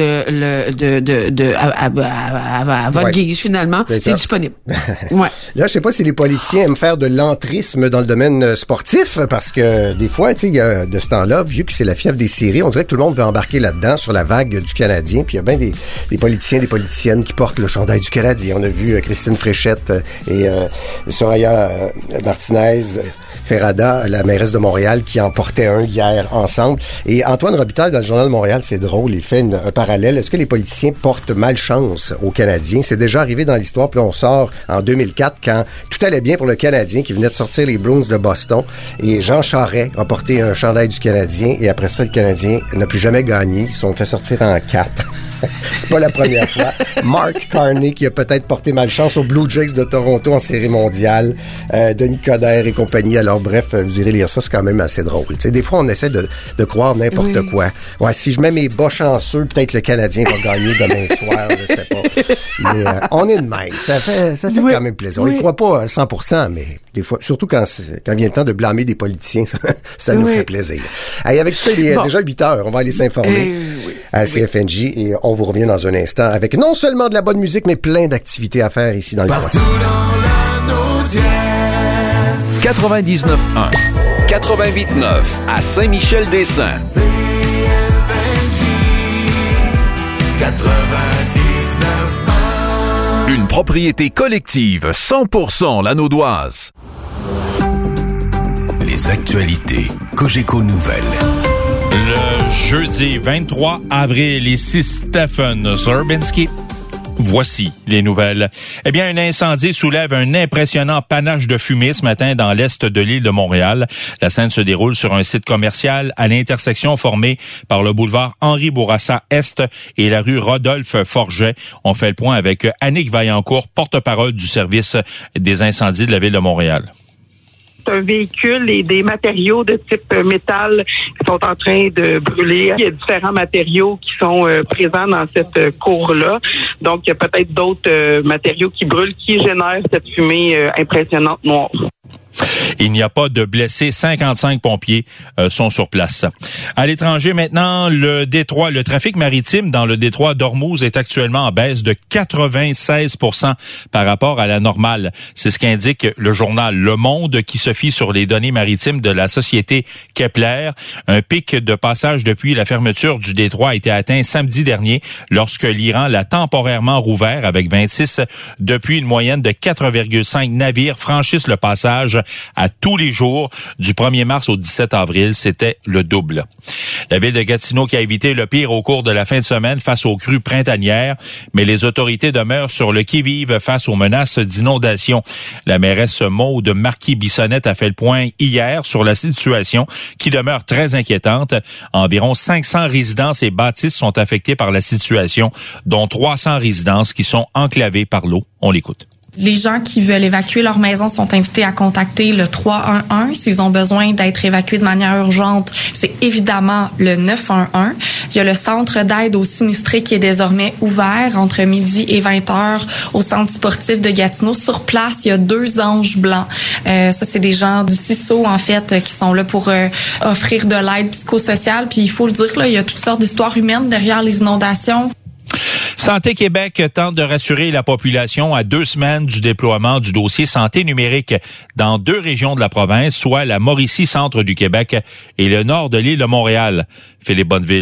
votre guise finalement, c'est disponible. Ouais. Là, je sais pas si les politiciens aiment faire de l'entrisme dans le domaine sportif, parce que des fois, tu sais, il y a de ce temps-là, vu que c'est la fièvre des séries, on dirait que tout le monde veut embarquer là-dedans sur la vague du Canadien, puis il y a bien des politiciens, des politiciennes qui portent le chandail du Canadien. On a vu Christine Fréchette et Soraya Martinez Ferrada, la mairesse de Montréal, qui en portait un hier ensemble. Et Antoine Robitaille, dans le Journal de Montréal, c'est drôle, il fait un parallèle. Est-ce que les politiciens portent malchance aux Canadiens? C'est déjà arrivé dans l'histoire, puis on sort en 2004, quand tout allait bien pour le Canadien, qui venait de sortir les Bruins de Boston, et Jean Charest a porté un chandail du Canadien, et après ça, le Canadien n'a plus jamais gagné. Ils se sont fait sortir en 4. C'est pas la première fois. Mark Carney, qui a peut-être porté malchance aux Blue Jays de Toronto en série mondiale. Denis Coderre et compagnie. Alors bref, vous irez lire ça, c'est quand même assez drôle. T'sais, des fois, on essaie de croire n'importe quoi. Ouais, si je mets mes bas chanceux, peut-être le Canadien va gagner demain soir, je sais pas. Mais on est de même. Ça fait quand même plaisir. On y croit pas à 100%, mais des fois, surtout quand vient le temps de blâmer des politiciens, ça nous fait plaisir. Allez, avec ça, il est déjà 8 heures. On va aller s'informer à CFNJ et on vous revient dans un instant avec non seulement de la bonne musique, mais plein d'activités à faire ici dans le Partout dans la Naudière. 99.1, 88.9 à Saint-Michel-des-Saints. Une propriété collective 100% Lanaudoise. Les actualités Cogeco Nouvelles. Le jeudi 23 avril, ici Stephen Zerbinski. Voici les nouvelles. Eh bien, un incendie soulève un impressionnant panache de fumée ce matin dans l'est de l'île de Montréal. La scène se déroule sur un site commercial à l'intersection formée par le boulevard Henri Bourassa Est et la rue Rodolphe Forget. On fait le point avec Annick Vaillancourt, porte-parole du service des incendies de la ville de Montréal. Un véhicule et des matériaux de type métal qui sont en train de brûler. Il y a différents matériaux qui sont présents dans cette cour-là. Donc, il y a peut-être d'autres matériaux qui brûlent, qui génèrent cette fumée impressionnante noire. Il n'y a pas de blessés. 55 pompiers sont sur place. À l'étranger maintenant, le trafic maritime dans le détroit d'Ormuz est actuellement en baisse de 96% par rapport à la normale. C'est ce qu'indique le journal Le Monde qui se fie sur les données maritimes de la société Kepler. Un pic de passage depuis la fermeture du détroit a été atteint samedi dernier lorsque l'Iran l'a temporairement rouvert avec 26. Depuis, une moyenne de 4,5 navires franchissent le passage à tous les jours du 1er mars au 17 avril. C'était le double. La ville de Gatineau qui a évité le pire au cours de la fin de semaine face aux crues printanières, mais les autorités demeurent sur le qui-vive face aux menaces d'inondation. La mairesse Maude Marquis-Bissonnette a fait le point hier sur la situation qui demeure très inquiétante. Environ 500 résidences et bâtisses sont affectées par la situation, dont 300 résidences qui sont enclavées par l'eau. On l'écoute. Les gens qui veulent évacuer leur maison sont invités à contacter le 311. S'ils ont besoin d'être évacués de manière urgente, c'est évidemment le 911. Il y a le centre d'aide aux sinistrés qui est désormais ouvert entre midi et 20h au centre sportif de Gatineau. Sur place, il y a 2 anges blancs. Ça, c'est des gens du CISO, en fait, qui sont là pour offrir de l'aide psychosociale. Puis il faut le dire, là, il y a toutes sortes d'histoires humaines derrière les inondations. Santé Québec tente de rassurer la population à 2 semaines du déploiement du dossier santé numérique dans 2 régions de la province, soit la Mauricie centre du Québec et le nord de l'île de Montréal. Philippe Bonneville.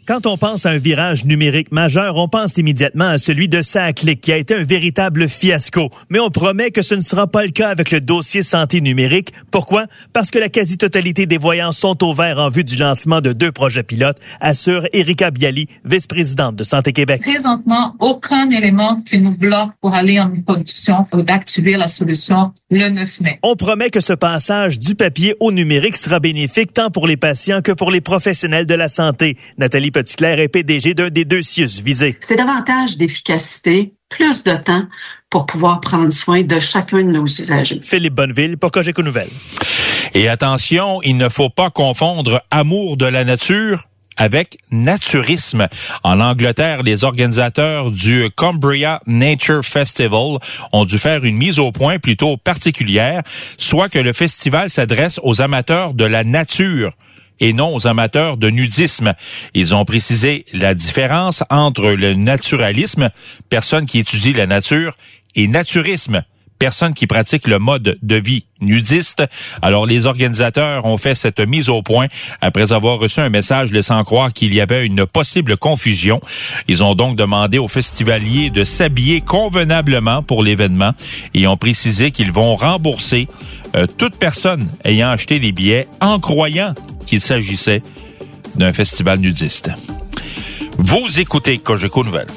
Quand on pense à un virage numérique majeur, on pense immédiatement à celui de SACLIC, qui a été un véritable fiasco. Mais on promet que ce ne sera pas le cas avec le dossier santé numérique. Pourquoi? Parce que la quasi-totalité des voyants sont au vert en vue du lancement de 2 projets pilotes, assure Erika Bialy, vice-présidente de Santé Québec. Présentement, aucun élément qui nous bloque pour aller en production ou d'activer la solution le 9 mai. On promet que ce passage du papier au numérique sera bénéfique tant pour les patients que pour les professionnels de la santé. Nathalie Petitclerc est PDG d'un des 2 CIUS visés. C'est davantage d'efficacité, plus de temps pour pouvoir prendre soin de chacun de nos usagers. Philippe Bonneville pour Cogeco Nouvelles. Et attention, il ne faut pas confondre amour de la nature avec naturisme. En Angleterre, les organisateurs du Cumbria Nature Festival ont dû faire une mise au point plutôt particulière, soit que le festival s'adresse aux amateurs de la nature et non aux amateurs de nudisme. Ils ont précisé la différence entre le naturalisme, personne qui étudie la nature, et naturisme, personne qui pratique le mode de vie nudiste. Alors, les organisateurs ont fait cette mise au point après avoir reçu un message laissant croire qu'il y avait une possible confusion. Ils ont donc demandé aux festivaliers de s'habiller convenablement pour l'événement et ont précisé qu'ils vont rembourser toute personne ayant acheté les billets en croyant qu'il s'agissait d'un festival nudiste. Vous écoutez Cogeco Nouvelles.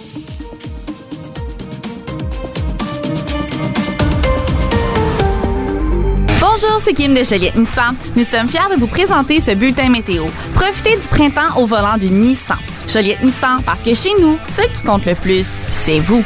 Bonjour, c'est Kim de Joliette Nissan. Nous sommes fiers de vous présenter ce bulletin météo. Profitez du printemps au volant du Nissan. Joliette Nissan, parce que chez nous, ce qui compte le plus, c'est vous.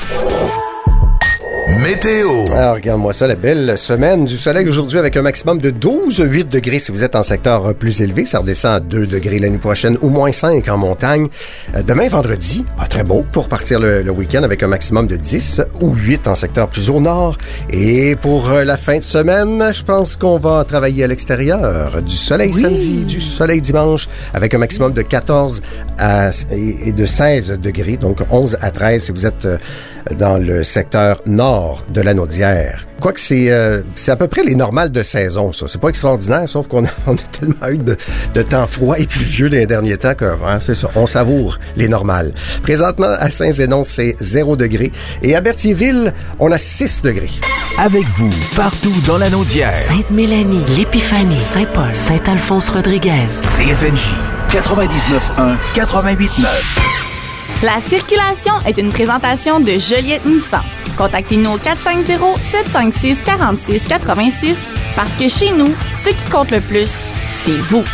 Météo. Alors, regarde-moi ça, la belle semaine du soleil aujourd'hui avec un maximum de 12,8 degrés si vous êtes en secteur plus élevé. Ça redescend à 2 degrés l'année prochaine, ou moins 5 en montagne. Demain, vendredi, très beau pour partir le week-end avec un maximum de 10 ou 8 en secteur plus au nord. Et pour la fin de semaine, je pense qu'on va travailler à l'extérieur. Du soleil samedi, du soleil dimanche avec un maximum de 14 et de 16 degrés, donc 11 à 13 si vous êtes dans le secteur nord de la Naudière. Quoique c'est à peu près les normales de saison, ça. C'est pas extraordinaire, sauf qu'on a tellement eu de temps froid et pluvieux les derniers temps que, c'est ça, on savoure les normales. Présentement, à Saint-Zénon, c'est 0 degré. Et à Berthierville, on a 6 degrés. Avec vous, partout dans la Naudière. Sainte-Mélanie, l'Épiphanie, Saint-Paul, Saint-Alphonse-Rodriguez. CFNJ 99.1, 88.9. La circulation est une présentation de Joliette Nissan. Contactez-nous au 450-756-4686 parce que chez nous, ce qui compte le plus, c'est vous.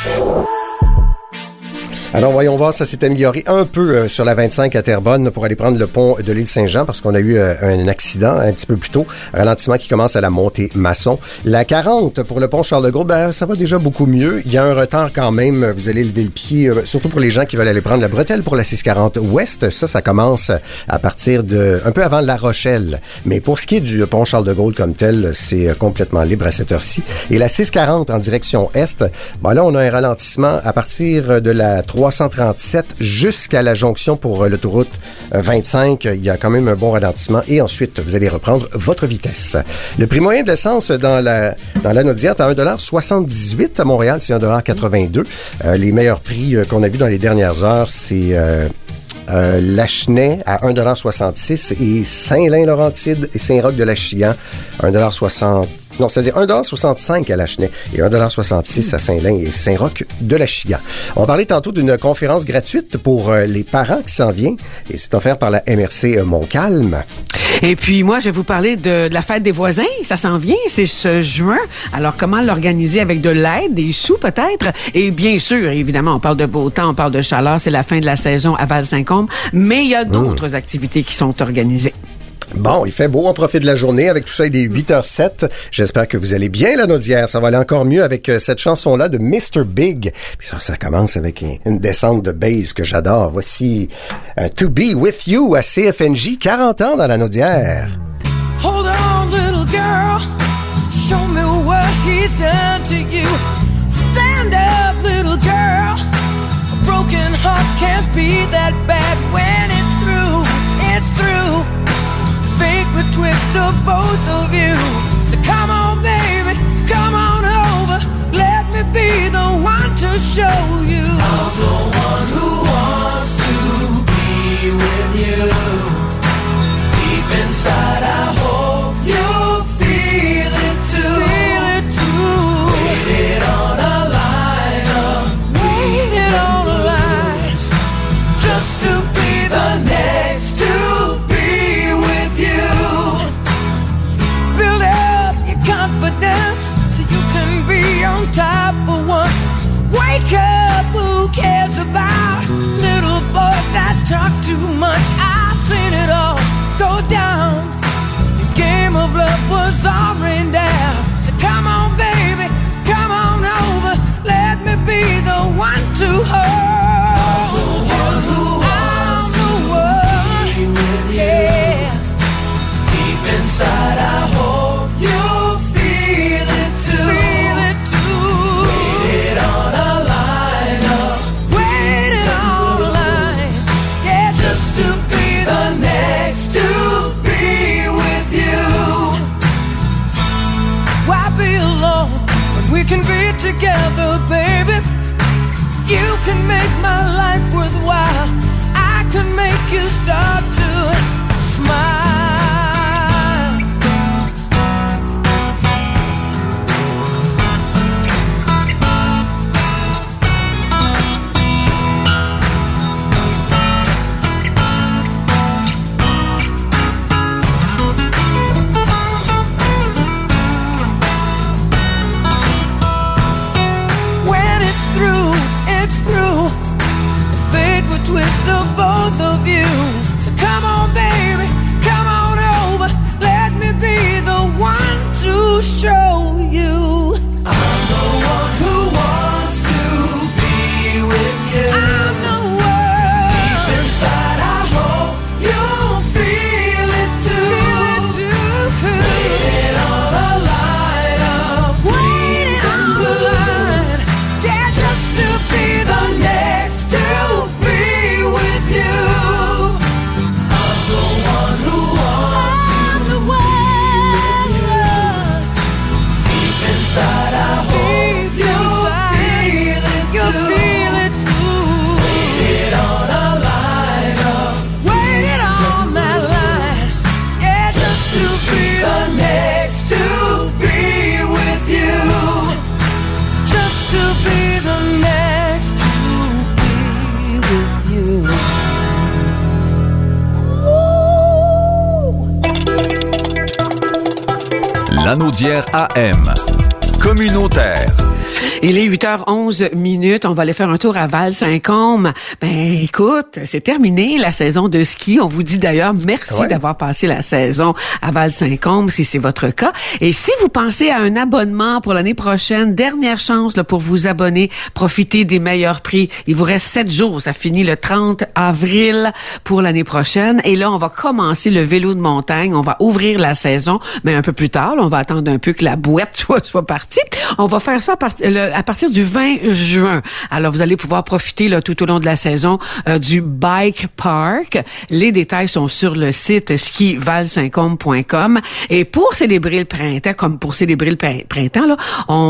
Alors, voyons voir, ça s'est amélioré un peu sur la 25 à Terrebonne pour aller prendre le pont de l'île Saint-Jean parce qu'on a eu un accident un petit peu plus tôt. Ralentissement qui commence à la montée Masson. La 40 pour le pont Charles-de-Gaulle, ça va déjà beaucoup mieux. Il y a un retard quand même. Vous allez lever le pied, surtout pour les gens qui veulent aller prendre la bretelle pour la 640 Ouest. Ça commence à partir de un peu avant La Rochelle. Mais pour ce qui est du pont Charles-de-Gaulle comme tel, c'est complètement libre à cette heure-ci. Et la 640 en direction Est, là, on a un ralentissement à partir de la 337 jusqu'à la jonction pour l'autoroute 25. Il y a quand même un bon ralentissement et ensuite, vous allez reprendre votre vitesse. Le prix moyen de l'essence dans la Naudière est à 1,78 $. À Montréal, c'est 1,82 $. Les meilleurs prix qu'on a vus dans les dernières heures, c'est Lachenay à 1,66 $ et Saint-Lin-Laurentide et Saint-Roch-de-Lachillan 1,60 $. Non, c'est-à-dire 1,65 $ à Lachenay et 1,66 $ à Saint-Lin et Saint-Roch-de-Lachillan. On parlait tantôt d'une conférence gratuite pour les parents qui s'en vient et c'est offert par la MRC Montcalm. Et puis moi, je vais vous parler de la fête des voisins. Ça s'en vient, c'est ce juin. Alors, comment l'organiser avec de l'aide, des sous peut-être? Et bien sûr, évidemment, on parle de beau temps, on parle de chaleur. C'est la fin de la saison à Val-Saint-Côme. Mais il y a d'autres activités qui sont organisées. Bon, il fait beau, on profite de la journée. Avec tout ça, il est 8h07. J'espère que vous allez bien, la Naudière. Ça va aller encore mieux avec cette chanson-là de Mr. Big. Puis ça commence avec une descente de bass que j'adore. Voici To Be With You à CFNJ, 40 ans dans la Naudière. Hold on, little girl. Show me what he's done to you. Stand up, little girl. A broken heart can't be that bad when it's through. It's through. Fate would twist of both of you. So come on, baby, come on over. Let me be the one to show you. I'm the one who wants to inside, I hope you feel it too. Waited on a line up, waited on a line, yeah, just to be the next to be with you. Why be alone when we can be together, baby? You can make my life worthwhile. I can make you start to smile. When it's through, it's through. Fate would twist the both of you. So come on, baby, come on over. Let me be the one to show you. I'm the one who wants to be with you. I'm the one. Deep inside, I hope you'll feel it too. Waited on a line of waiting on the line. Yeah, just to be the next to be with you. I'm the one who wants to be with you. Deep inside, I hope you'll feel it too. Waited on a line of waited on that line. Yeah, just to be the next to be with you. Just to be the next to be with you. Lanaudière AM. Communautaire. Il est 8h11. On va aller faire un tour à Val-Saint-Côme. Ben, écoute, c'est terminé la saison de ski. On vous dit d'ailleurs merci d'avoir passé la saison à Val-Saint-Côme si c'est votre cas. Et si vous pensez à un abonnement pour l'année prochaine, dernière chance là, pour vous abonner, profitez des meilleurs prix. Il vous reste 7 jours. Ça finit le 30 avril pour l'année prochaine. Et là, on va commencer le vélo de montagne. On va ouvrir la saison, mais un peu plus tard. Là, on va attendre un peu que la boîte soit partie. On va faire ça à partir du 20 juin. Alors, vous allez pouvoir profiter là, tout au long de la saison du Bike Park. Les détails sont sur le site skivalsaintcôme.com. Et pour célébrer le printemps, comme pour célébrer le printemps, là,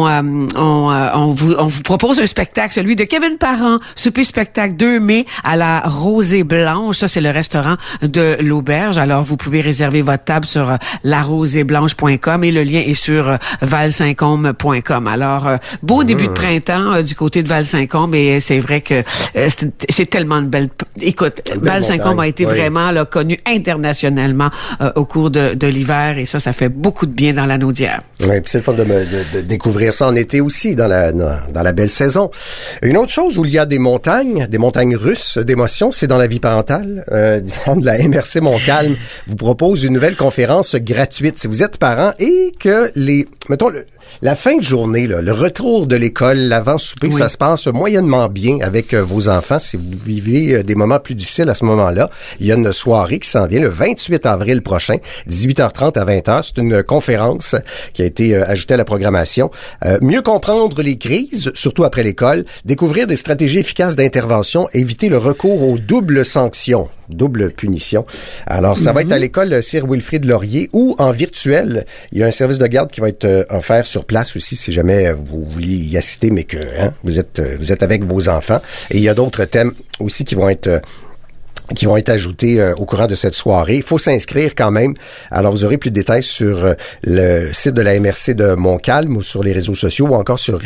on vous propose un spectacle, celui de Kevin Parent, souper spectacle 2 mai à la Rosée Blanche. Ça, c'est le restaurant de l'Auberge. Alors, vous pouvez réserver votre table sur laroséeblanche.com et le lien est sur valsaintcôme.com. Alors, beau début de printemps du côté de Val-Saint-Côme et c'est vrai que c'est tellement une belle... Écoute, Val-Saint-Côme a été vraiment là, connu internationalement au cours de l'hiver et ça fait beaucoup de bien dans la Naudière. Oui, puis c'est le fun de découvrir ça en été aussi, dans la belle saison. Une autre chose où il y a des montagnes russes d'émotions, c'est dans la vie parentale. Diane de la MRC Montcalm vous propose une nouvelle conférence gratuite. Si vous êtes parent et que la fin de journée, là, le retour de l'école, l'avant-souper, ça se passe moyennement bien avec vos enfants. Si vous vivez des moments plus difficiles à ce moment-là, il y a une soirée qui s'en vient le 28 avril prochain, 18h30 à 20h. C'est une conférence qui a été ajoutée à la programmation. Mieux comprendre les crises, surtout après l'école, découvrir des stratégies efficaces d'intervention, éviter le recours aux doubles sanctions. Double punition. Alors, ça va être à l'école Sir Wilfrid Laurier ou en virtuel. Il y a un service de garde qui va être offert sur place aussi si jamais vous vouliez y assister, mais que vous êtes avec vos enfants. Et il y a d'autres thèmes aussi qui vont être ajoutés au courant de cette soirée. Il faut s'inscrire quand même. Alors, vous aurez plus de détails sur le site de la MRC de Montcalm ou sur les réseaux sociaux ou encore sur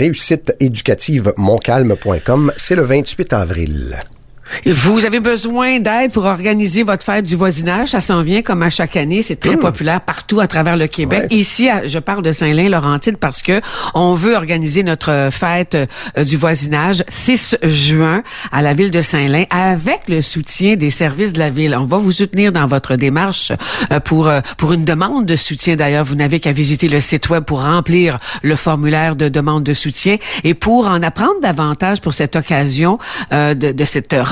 réussiteéducativemontcalm.com. C'est le 28 avril. Vous avez besoin d'aide pour organiser votre fête du voisinage. Ça s'en vient comme à chaque année. C'est très populaire partout à travers le Québec. Ouais. Ici, je parle de Saint-Lin-Laurentide parce que on veut organiser notre fête du voisinage 6 juin à la ville de Saint-Lin avec le soutien des services de la ville. On va vous soutenir dans votre démarche pour une demande de soutien. D'ailleurs, vous n'avez qu'à visiter le site web pour remplir le formulaire de demande de soutien et pour en apprendre davantage pour cette occasion de cette rencontre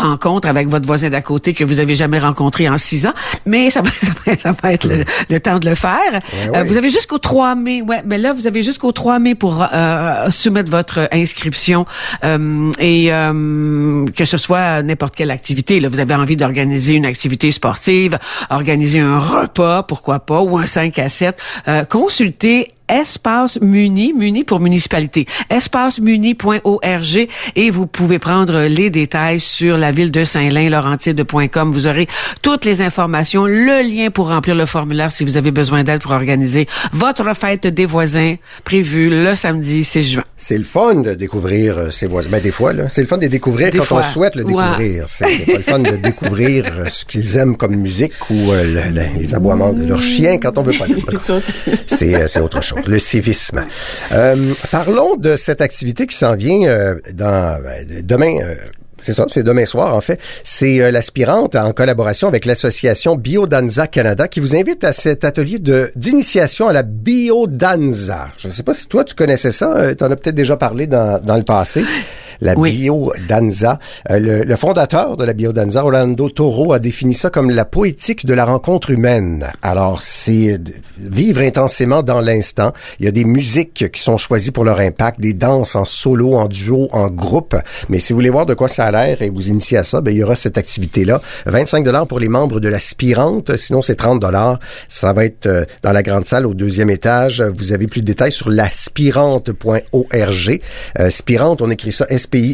rencontre avec votre voisin d'à côté que vous avez jamais rencontré en 6 ans, mais ça va être le temps de le faire. Ouais. Vous avez jusqu'au 3 mai. Ouais, ben là, vous avez jusqu'au 3 mai pour soumettre votre inscription et que ce soit n'importe quelle activité. Là, vous avez envie d'organiser une activité sportive, organiser un repas, pourquoi pas, ou un 5 à 7. Consultez Espace Muni pour municipalité, espacemuni.org et vous pouvez prendre les détails sur la ville de Saint-Lin-Laurentide.com. Vous aurez toutes les informations, le lien pour remplir le formulaire si vous avez besoin d'aide pour organiser votre fête des voisins prévue le samedi 6 juin. C'est le fun de découvrir ses voisins. Ben, des fois, là, c'est le fun de découvrir quand on souhaite le découvrir. Ouais. C'est pas le fun de découvrir ce qu'ils aiment comme musique ou les aboiements de leurs chiens quand on veut pas. C'est autre chose. Le civisme. Parlons de cette activité qui s'en vient demain. C'est ça, c'est demain soir, en fait. C'est l'aspirante en collaboration avec l'association Biodanza Canada qui vous invite à cet atelier d'initiation à la biodanza. Je ne sais pas si toi, tu connaissais ça. Tu en as peut-être déjà parlé dans le passé. La biodanza. Le fondateur de la biodanza, Orlando Toro, a défini ça comme la poétique de la rencontre humaine. Alors, c'est vivre intensément dans l'instant. Il y a des musiques qui sont choisies pour leur impact, des danses en solo, en duo, en groupe. Mais si vous voulez voir de quoi ça a l'air et vous initier à ça, ben, il y aura cette activité-là. 25$ pour les membres de l'aspirante. Sinon, c'est 30$. Ça va être dans la grande salle au 2e étage. Vous avez plus de détails sur l'aspirante.org. Aspirante, on écrit ça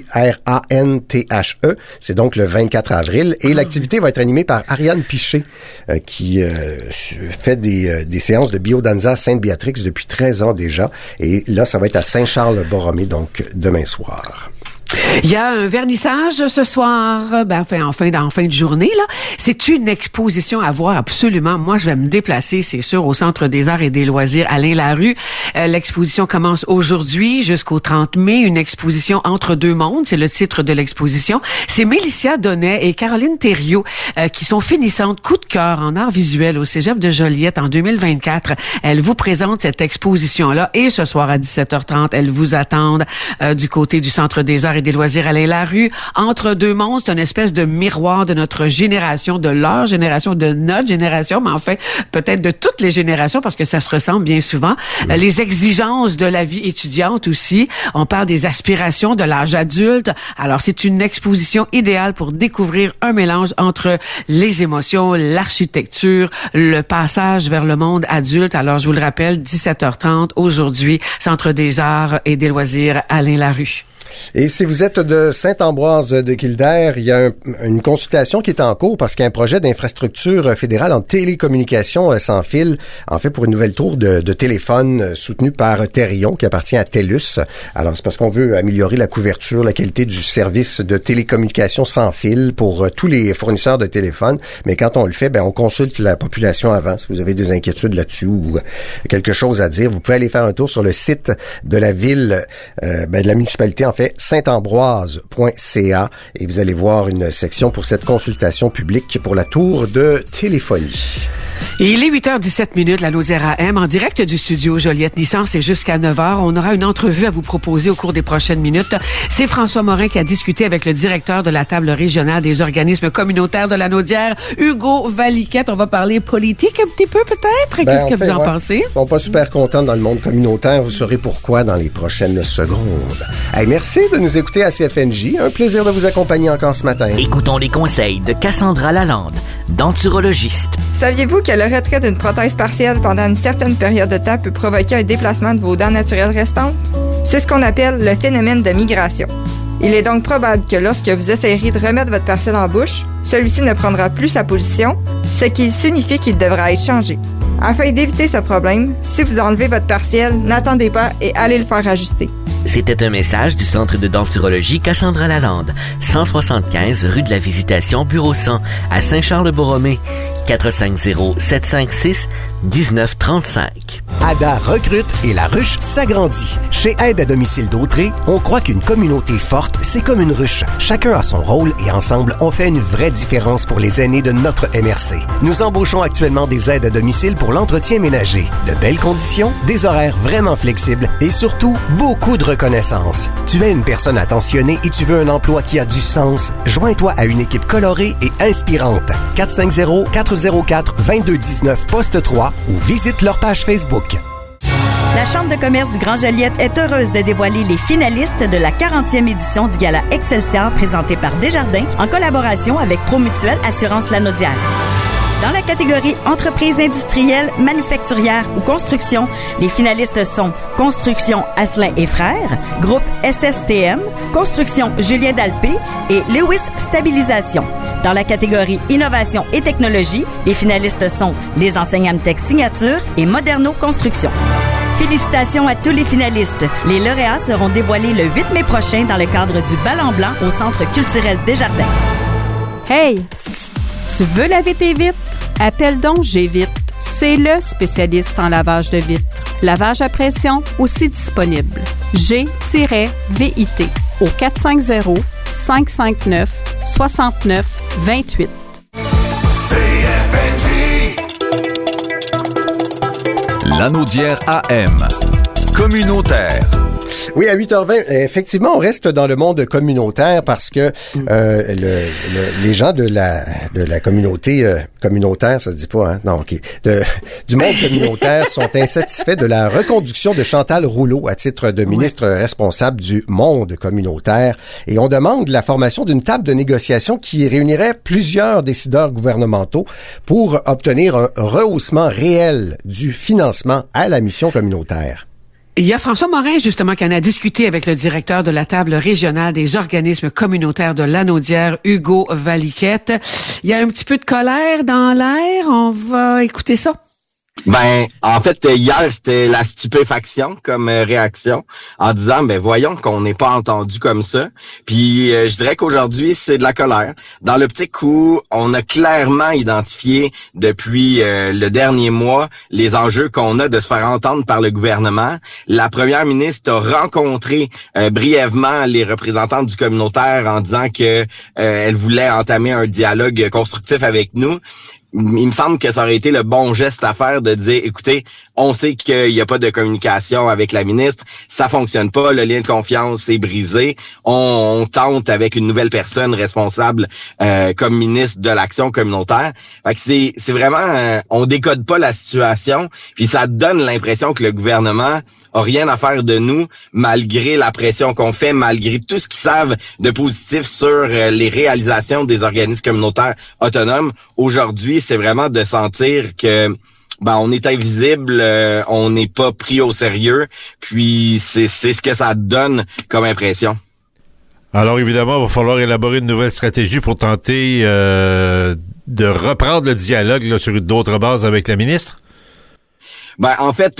SPIRANTHE. C'est donc le 24 avril. Et l'activité va être animée par Ariane Piché, qui fait des séances de biodanza à Sainte-Béatrix depuis 13 ans déjà. Et là, ça va être à Saint-Charles-Borromée, donc demain soir. Il y a un vernissage ce soir, en fin de journée, là. C'est une exposition à voir absolument. Moi, je vais me déplacer, c'est sûr, au Centre des Arts et des Loisirs Alain Larue. L'exposition commence aujourd'hui jusqu'au 30 mai. Une exposition entre deux mondes, c'est le titre de l'exposition. C'est Mélicia Donnet et Caroline Thériault qui sont finissantes coup de cœur en art visuel au Cégep de Joliette en 2024. Elles vous présentent cette exposition-là et ce soir à 17h30, elles vous attendent du côté du Centre des Arts et des Loisirs Alain Larue. Entre deux mondes, c'est une espèce de miroir de notre génération, de leur génération, de notre génération, mais en fait, peut-être de toutes les générations, parce que ça se ressemble bien souvent. Les exigences de la vie étudiante aussi. On parle des aspirations de l'âge adulte. Alors, c'est une exposition idéale pour découvrir un mélange entre les émotions, l'architecture, le passage vers le monde adulte. Alors, je vous le rappelle, 17h30 aujourd'hui, Centre des Arts et des Loisirs Alain Larue. Et si vous êtes de Saint-Ambroise de Kildare, il y a une consultation qui est en cours parce qu'il y a un projet d'infrastructure fédérale en télécommunications sans fil, en fait pour une nouvelle tour de téléphone soutenue par Therion qui appartient à TELUS. Alors c'est parce qu'on veut améliorer la couverture, la qualité du service de télécommunications sans fil pour tous les fournisseurs de téléphones. Mais quand on le fait, on consulte la population avant. Si vous avez des inquiétudes là-dessus ou quelque chose à dire, vous pouvez aller faire un tour sur le site de la ville, de la municipalité en fait, saintambroise.ca et vous allez voir une section pour cette consultation publique pour la tour de téléphonie. Et il est 8h17, la Naudière AM, en direct du studio Joliette Nissan, c'est jusqu'à 9h. On aura une entrevue à vous proposer au cours des prochaines minutes. C'est François Morin qui a discuté avec le directeur de la table régionale des organismes communautaires de la Naudière, Hugo Valiquette. On va parler politique un petit peu peut-être. Qu'est-ce que vous en pensez? Ils sont pas super contents dans le monde communautaire. Vous saurez pourquoi dans les prochaines secondes. Hey, merci de nous écouter à CFNJ. Un plaisir de vous accompagner encore ce matin. Écoutons les conseils de Cassandra Lalande, denturologiste. Saviez-vous que le retrait d'une prothèse partielle pendant une certaine période de temps peut provoquer un déplacement de vos dents naturelles restantes? C'est ce qu'on appelle le phénomène de migration. Il est donc probable que lorsque vous essayerez de remettre votre partiel en bouche, celui-ci ne prendra plus sa position, ce qui signifie qu'il devra être changé. Afin d'éviter ce problème, si vous enlevez votre partiel, n'attendez pas et allez le faire ajuster. C'était un message du Centre de denturologie Cassandra Lalande, 175 rue de la Visitation, bureau 100, à Saint-Charles-Borromée. 450-756-1935. Ada recrute et la ruche s'agrandit. Chez Aide à domicile d'Autré, on croit qu'une communauté forte, c'est comme une ruche. Chacun a son rôle et ensemble, on fait une vraie différence pour les aînés de notre MRC. Nous embauchons actuellement des aides à domicile pour l'entretien ménager. De belles conditions, des horaires vraiment flexibles et surtout, beaucoup de reconnaissance. Tu es une personne attentionnée et tu veux un emploi qui a du sens? Joins-toi à une équipe colorée et inspirante. 450-404-2219 poste 3 ou visite leur page Facebook. La Chambre de commerce du Grand Joliette est heureuse de dévoiler les finalistes de la 40e édition du Gala Excelsior présenté par Desjardins en collaboration avec Promutuelle Assurance Lanaudière. Dans la catégorie entreprise industrielle, manufacturière ou construction, les finalistes sont Construction Asselin et Frères, Groupe SSTM, Construction Julien Dalpé et Lewis Stabilisation. Dans la catégorie innovation et technologie, les finalistes sont les enseignes Amtech Signature et Moderno Construction. Félicitations à tous les finalistes. Les lauréats seront dévoilés le 8 mai prochain dans le cadre du Bal en Blanc au Centre culturel Desjardins. Hey! Tu veux laver tes vitres? Appelle donc G-Vite. C'est le spécialiste en lavage de vitres. Lavage à pression aussi disponible. G-VIT au 450-559-6928. Lanaudière AM. Communautaire. Oui, à 8h20, effectivement, on reste dans le monde communautaire parce que les gens de la communauté communautaire, ça se dit pas, hein? Non, ok. Du monde communautaire sont insatisfaits de la reconduction de Chantal Rouleau à titre de ministre responsable du monde communautaire. Et on demande la formation d'une table de négociation qui réunirait plusieurs décideurs gouvernementaux pour obtenir un rehaussement réel du financement à la mission communautaire. Il y a François Morin, justement, qui en a discuté avec le directeur de la table régionale des organismes communautaires de Lanaudière, Hugo Valiquette. Il y a un petit peu de colère dans l'air. On va écouter ça. Ben, en fait, hier, c'était la stupéfaction comme réaction en disant, ben voyons qu'on n'est pas entendu comme ça. Puis, je dirais qu'aujourd'hui, c'est de la colère. Dans le petit coup, on a clairement identifié depuis le dernier mois les enjeux qu'on a de se faire entendre par le gouvernement. La première ministre a rencontré brièvement les représentants du communautaire en disant que elle voulait entamer un dialogue constructif avec nous. Il me semble que ça aurait été le bon geste à faire de dire, écoutez, on sait qu'il n'y a pas de communication avec la ministre, ça fonctionne pas, le lien de confiance est brisé, on tente avec une nouvelle personne responsable comme ministre de l'action communautaire. Fait que c'est vraiment, on décode pas la situation, puis ça donne l'impression que le gouvernement a rien à faire de nous, malgré la pression qu'on fait, malgré tout ce qu'ils savent de positif sur les réalisations des organismes communautaires autonomes. Aujourd'hui, c'est vraiment de sentir que on est invisible, on n'est pas pris au sérieux, puis c'est ce que ça donne comme impression. Alors évidemment, il va falloir élaborer une nouvelle stratégie pour tenter de reprendre le dialogue là, sur d'autres bases avec la ministre. Ben en fait,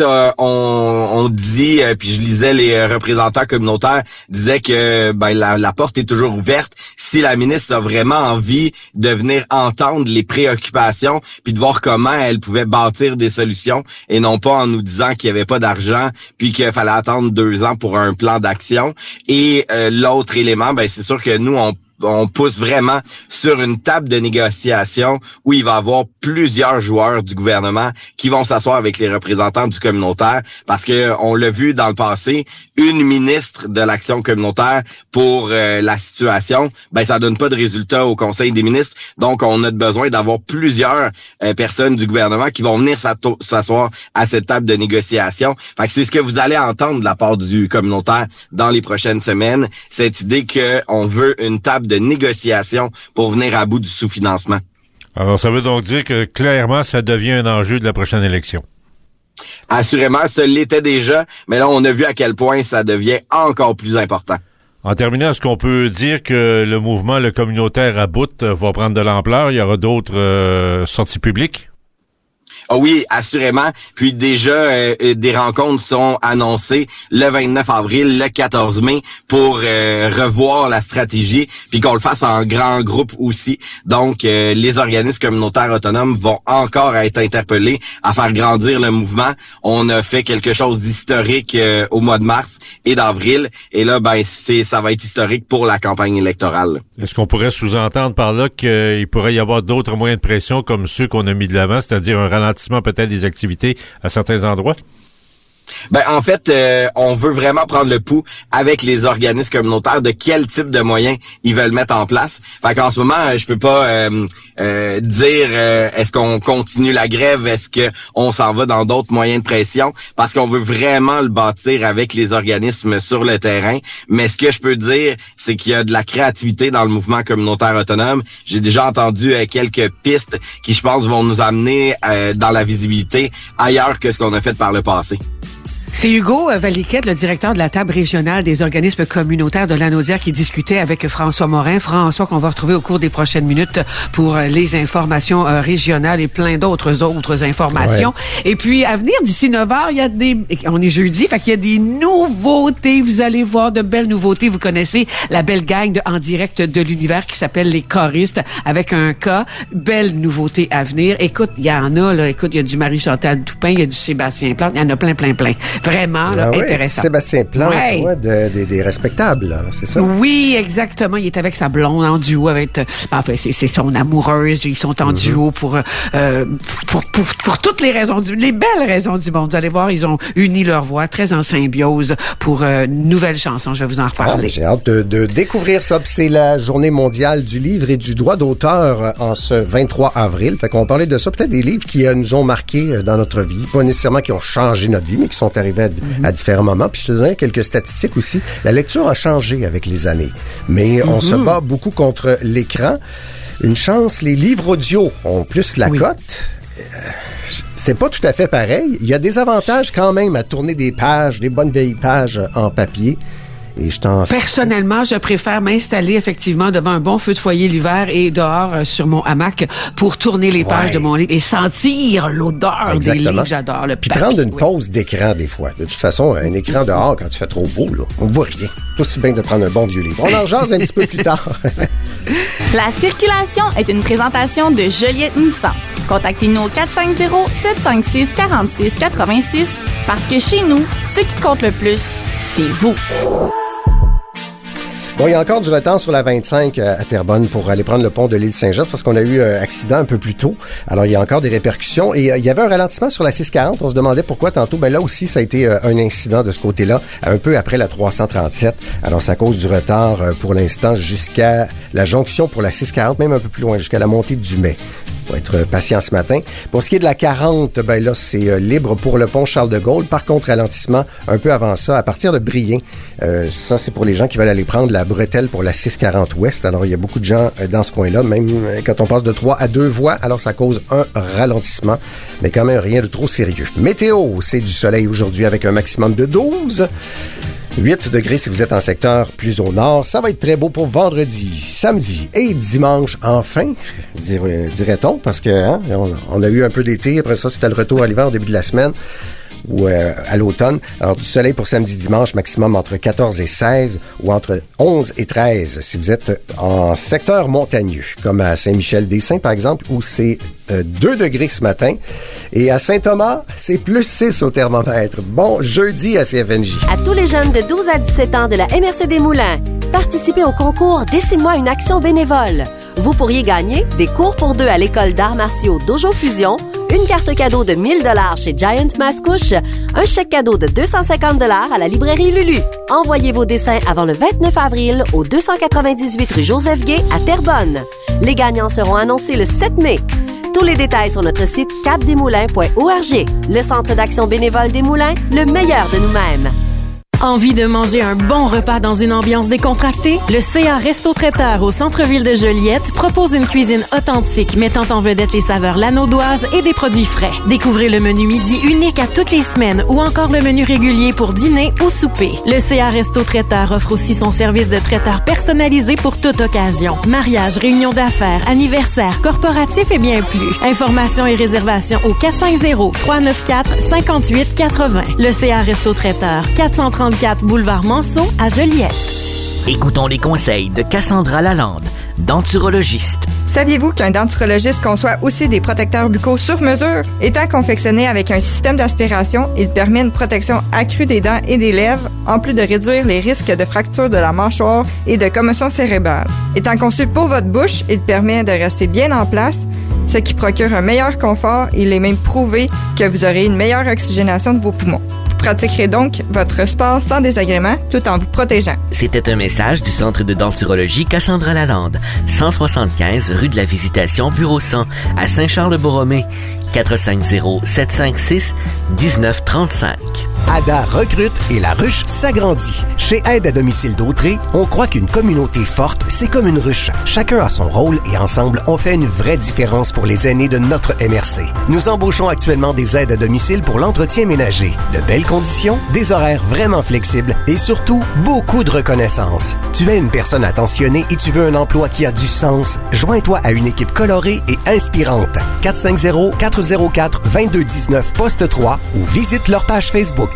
on dit, puis je lisais les représentants communautaires disaient que la porte est toujours ouverte si la ministre a vraiment envie de venir entendre les préoccupations puis de voir comment elle pouvait bâtir des solutions et non pas en nous disant qu'il n'y avait pas d'argent puis qu'il fallait attendre 2 ans pour un plan d'action. Et l'autre élément, c'est sûr que nous, on pousse vraiment sur une table de négociation où il va y avoir plusieurs joueurs du gouvernement qui vont s'asseoir avec les représentants du communautaire parce que on l'a vu dans le passé, une ministre de l'action communautaire pour la situation, ça donne pas de résultat au Conseil des ministres. Donc, on a besoin d'avoir plusieurs personnes du gouvernement qui vont venir s'asseoir à cette table de négociation. Fait que c'est ce que vous allez entendre de la part du communautaire dans les prochaines semaines, cette idée qu'on veut une table de négociation pour venir à bout du sous-financement. Alors, ça veut donc dire que clairement, ça devient un enjeu de la prochaine élection. Assurément, ça l'était déjà, mais là, on a vu à quel point ça devient encore plus important. En terminant, est-ce qu'on peut dire que le mouvement, le communautaire à bout, va prendre de l'ampleur? Il y aura d'autres sorties publiques? Ah oui, assurément. Puis déjà, des rencontres sont annoncées le 29 avril, le 14 mai pour revoir la stratégie, puis qu'on le fasse en grand groupe aussi. Donc, les organismes communautaires autonomes vont encore être interpellés à faire grandir le mouvement. On a fait quelque chose d'historique au mois de mars et d'avril. Et là, ça va être historique pour la campagne électorale. Est-ce qu'on pourrait sous-entendre par là qu'il pourrait y avoir d'autres moyens de pression comme ceux qu'on a mis de l'avant, c'est-à-dire un ralentissement peut-être des activités à certains endroits? En fait, on veut vraiment prendre le pouls avec les organismes communautaires de quel type de moyens ils veulent mettre en place. Fait qu'en ce moment, je peux pas dire est-ce qu'on continue la grève, est-ce que on s'en va dans d'autres moyens de pression, parce qu'on veut vraiment le bâtir avec les organismes sur le terrain. Mais ce que je peux dire, c'est qu'il y a de la créativité dans le mouvement communautaire autonome. J'ai déjà entendu quelques pistes qui, je pense, vont nous amener dans la visibilité ailleurs que ce qu'on a fait par le passé. C'est Hugo Valiquette, le directeur de la table régionale des organismes communautaires de Lanaudière, qui discutait avec François Morin. François, qu'on va retrouver au cours des prochaines minutes pour les informations régionales et plein d'autres informations. Ouais. Et puis, à venir, d'ici 9h, on est jeudi, fait qu'il y a des nouveautés. Vous allez voir de belles nouveautés. Vous connaissez la belle gang de En direct de l'univers qui s'appelle les choristes avec un K. Belle nouveauté à venir. Écoute, il y en a, là. Écoute, il y a du Marie-Chantal Toupin, il y a du Sébastien Plante. Il y en a plein. Vraiment, là, intéressant. Sébastien Plante, des respectables, là, c'est ça? Oui, exactement. Il est avec sa blonde en duo avec, c'est son amoureuse. Ils sont en duo pour toutes les belles raisons du monde. Vous allez voir, ils ont uni leurs voix, très en symbiose pour une nouvelle chanson. Je vais vous en reparler. J'ai hâte de découvrir ça. C'est la journée mondiale du livre et du droit d'auteur en ce 23 avril. Fait qu'on va parler de ça. Peut-être des livres qui nous ont marqués dans notre vie. Pas nécessairement qui ont changé notre vie, mais qui sont arrivés à différents moments. Puis je te donnerai quelques statistiques aussi. La lecture a changé avec les années, mais on se bat beaucoup contre l'écran. Une chance, les livres audio ont plus la cote. C'est pas tout à fait pareil. Il y a des avantages quand même à tourner des pages, des bonnes vieilles pages en papier. Et personnellement, je préfère m'installer effectivement devant un bon feu de foyer l'hiver et dehors sur mon hamac pour tourner les pages de mon livre et sentir l'odeur des livres. J'adore le papier. Puis prendre une pause d'écran des fois. De toute façon, un écran dehors, quand tu fais trop beau, là, on ne voit rien. C'est aussi bien de prendre un bon vieux livre. On en jase un petit peu plus tard. La circulation est une présentation de Joliette Nissan. Contactez-nous au 450-756-4686 parce que chez nous, ce qui compte le plus, c'est vous. Bon, il y a encore du retard sur la 25 à Terrebonne pour aller prendre le pont de l'île Saint-Jean parce qu'on a eu un accident un peu plus tôt. Alors, il y a encore des répercussions. Et il y avait un ralentissement sur la 640. On se demandait pourquoi tantôt. Là aussi, ça a été un incident de ce côté-là, un peu après la 337. Alors, ça cause du retard pour l'instant jusqu'à la jonction pour la 640, même un peu plus loin, jusqu'à la montée du Mai. Faut être patient ce matin. Pour ce qui est de la 40, là, c'est libre pour le pont Charles-de-Gaulle. Par contre, ralentissement un peu avant ça, à partir de Brien. Ça, c'est pour les gens qui veulent aller prendre la bretelle pour la 640 Ouest. Alors, il y a beaucoup de gens dans ce coin-là, même quand on passe de 3 à 2 voies. Alors, ça cause un ralentissement, mais quand même rien de trop sérieux. Météo, c'est du soleil aujourd'hui avec un maximum de 12. 8 degrés si vous êtes en secteur plus au nord. Ça va être très beau pour vendredi, samedi et dimanche, enfin, dirait-on, parce que on a eu un peu d'été. Après ça, c'était le retour à l'hiver au début de la semaine ou à l'automne. Alors, du soleil pour samedi, dimanche, maximum entre 14 et 16 ou entre 11 et 13 si vous êtes en secteur montagneux, comme à Saint-Michel-des-Saints, par exemple, où c'est 2 degrés ce matin. Et à Saint-Thomas, c'est plus 6 au thermomètre. Bon jeudi à CFNJ. À tous les jeunes de 12 à 17 ans de la MRC des Moulins, participez au concours Dessine-moi une action bénévole. Vous pourriez gagner des cours pour 2 à l'école d'arts martiaux Dojo Fusion, une carte cadeau de 1 000 $ chez Giant Mascouche, un chèque cadeau de 250 $ à la librairie Lulu. Envoyez vos dessins avant le 29 avril au 298 rue Joseph-Gay à Terrebonne. Les gagnants seront annoncés le 7 mai. Tous les détails sur notre site capdesmoulins.org. Le Centre d'action bénévole des Moulins, le meilleur de nous-mêmes. Envie de manger un bon repas dans une ambiance décontractée? Le CA Resto-Traiteur au centre-ville de Joliette propose une cuisine authentique mettant en vedette les saveurs lanaudoises et des produits frais. Découvrez le menu midi unique à toutes les semaines ou encore le menu régulier pour dîner ou souper. Le CA Resto-Traiteur offre aussi son service de traiteur personnalisé pour toute occasion. Mariage, réunion d'affaires, anniversaire, corporatif et bien plus. Informations et réservations au 450-394-5880. Le CA Resto-Traiteur, 434 boulevard Manceau à Joliette. Écoutons les conseils de Cassandra Lalande, denturologiste. Saviez-vous qu'un denturologiste conçoit aussi des protecteurs buccaux sur mesure? Étant confectionné avec un système d'aspiration, il permet une protection accrue des dents et des lèvres, en plus de réduire les risques de fracture de la mâchoire et de commotion cérébrale. Étant conçu pour votre bouche, il permet de rester bien en place, ce qui procure un meilleur confort. Il est même prouvé que vous aurez une meilleure oxygénation de vos poumons. Vous pratiquerez donc votre sport sans désagrément tout en vous protégeant. C'était un message du Centre de denturologie Cassandra Lalande, 175 rue de la Visitation, bureau 100, à Saint-Charles-Borromée, 450-756-1935. Ada recrute et la ruche s'agrandit. Chez Aide à domicile d'Autré, on croit qu'une communauté forte, c'est comme une ruche. Chacun a son rôle et ensemble, on fait une vraie différence pour les aînés de notre MRC. Nous embauchons actuellement des aides à domicile pour l'entretien ménager. De belles conditions, des horaires vraiment flexibles et surtout, beaucoup de reconnaissance. Tu es une personne attentionnée et tu veux un emploi qui a du sens? Joins-toi à une équipe colorée et inspirante. 450-404-2219 poste 3 ou visite leur page Facebook.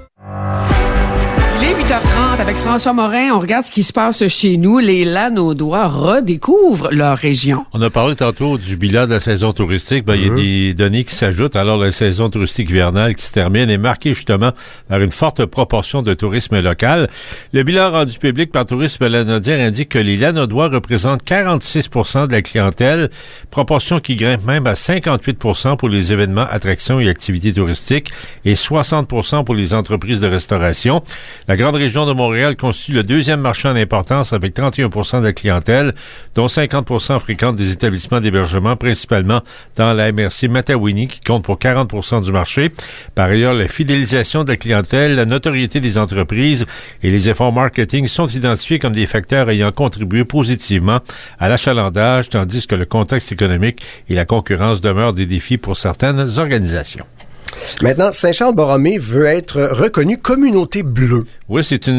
Il est 8h30 avec François Morin. On regarde ce qui se passe chez nous. Les Lanaudois redécouvrent leur région. On a parlé tantôt du bilan de la saison touristique. Il y a des données qui s'ajoutent. Alors, la saison touristique hivernale qui se termine est marquée justement par une forte proportion de tourisme local. Le bilan rendu public par Tourisme Lanaudière indique que les Lanaudois représentent 46% de la clientèle, proportion qui grimpe même à 58% pour les événements, attractions et activités touristiques et 60% pour les entreprises de restauration. La grande région de Montréal constitue le deuxième marché en importance avec 31% de la clientèle, dont 50% fréquentent des établissements d'hébergement, principalement dans la MRC Matawini, qui compte pour 40% du marché. Par ailleurs, la fidélisation de la clientèle, la notoriété des entreprises et les efforts marketing sont identifiés comme des facteurs ayant contribué positivement à l'achalandage, tandis que le contexte économique et la concurrence demeurent des défis pour certaines organisations. Maintenant, Saint-Charles-Borromée veut être reconnue communauté bleue. Oui, c'est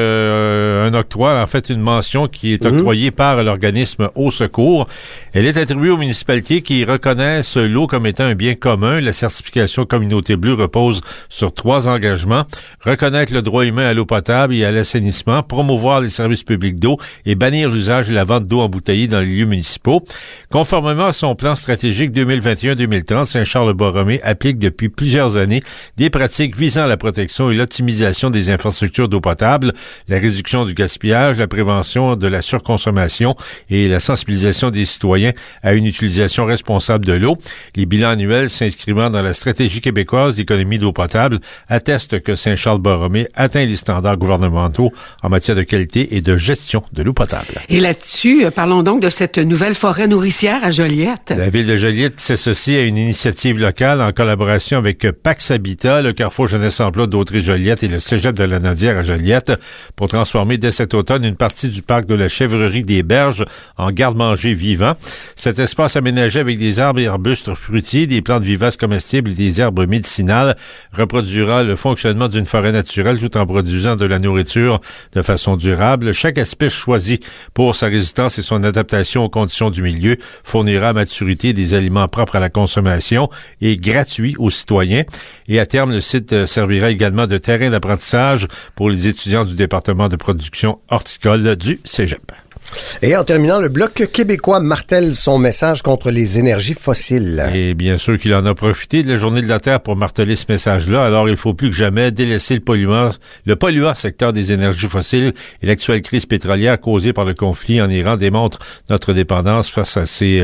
un octroi, en fait une mention qui est octroyée par l'organisme Au Secours. Elle est attribuée aux municipalités qui reconnaissent l'eau comme étant un bien commun. La certification communauté bleue repose sur 3 engagements. Reconnaître le droit humain à l'eau potable et à l'assainissement, promouvoir les services publics d'eau et bannir l'usage et la vente d'eau embouteillée dans les lieux municipaux. Conformément à son plan stratégique 2021-2030, Saint-Charles-Borromée applique depuis plusieurs années des pratiques visant la protection et l'optimisation des infrastructures d'eau potable, la réduction du gaspillage, la prévention de la surconsommation et la sensibilisation des citoyens à une utilisation responsable de l'eau. Les bilans annuels s'inscrivant dans la stratégie québécoise d'économie d'eau potable attestent que Saint-Charles-Borromée atteint les standards gouvernementaux en matière de qualité et de gestion de l'eau potable. Et là-dessus, parlons donc de cette nouvelle forêt nourricière à Joliette. La ville de Joliette qui s'associe à une initiative locale en collaboration avec Pax Habitat, le Carrefour Jeunesse Emploi d'Autré-Joliette et le Cégep de la Lanaudière à Joliette pour transformer dès cet automne une partie du parc de la Chèvrerie des Berges en garde-manger vivant. Cet espace aménagé avec des arbres et arbustes fruitiers, des plantes vivaces comestibles et des herbes médicinales reproduira le fonctionnement d'une forêt naturelle tout en produisant de la nourriture de façon durable. Chaque espèce choisie pour sa résistance et son adaptation aux conditions du milieu fournira à maturité des aliments propres à la consommation et gratuits aux citoyens. Et à terme, le site servira également de terrain d'apprentissage pour les étudiants du département de production horticole du Cégep. Et en terminant, le Bloc québécois martèle son message contre les énergies fossiles. Et bien sûr qu'il en a profité de la Journée de la Terre pour marteler ce message-là. Alors, il faut plus que jamais délaisser le polluant secteur des énergies fossiles et l'actuelle crise pétrolière causée par le conflit en Iran démontre notre dépendance face à ces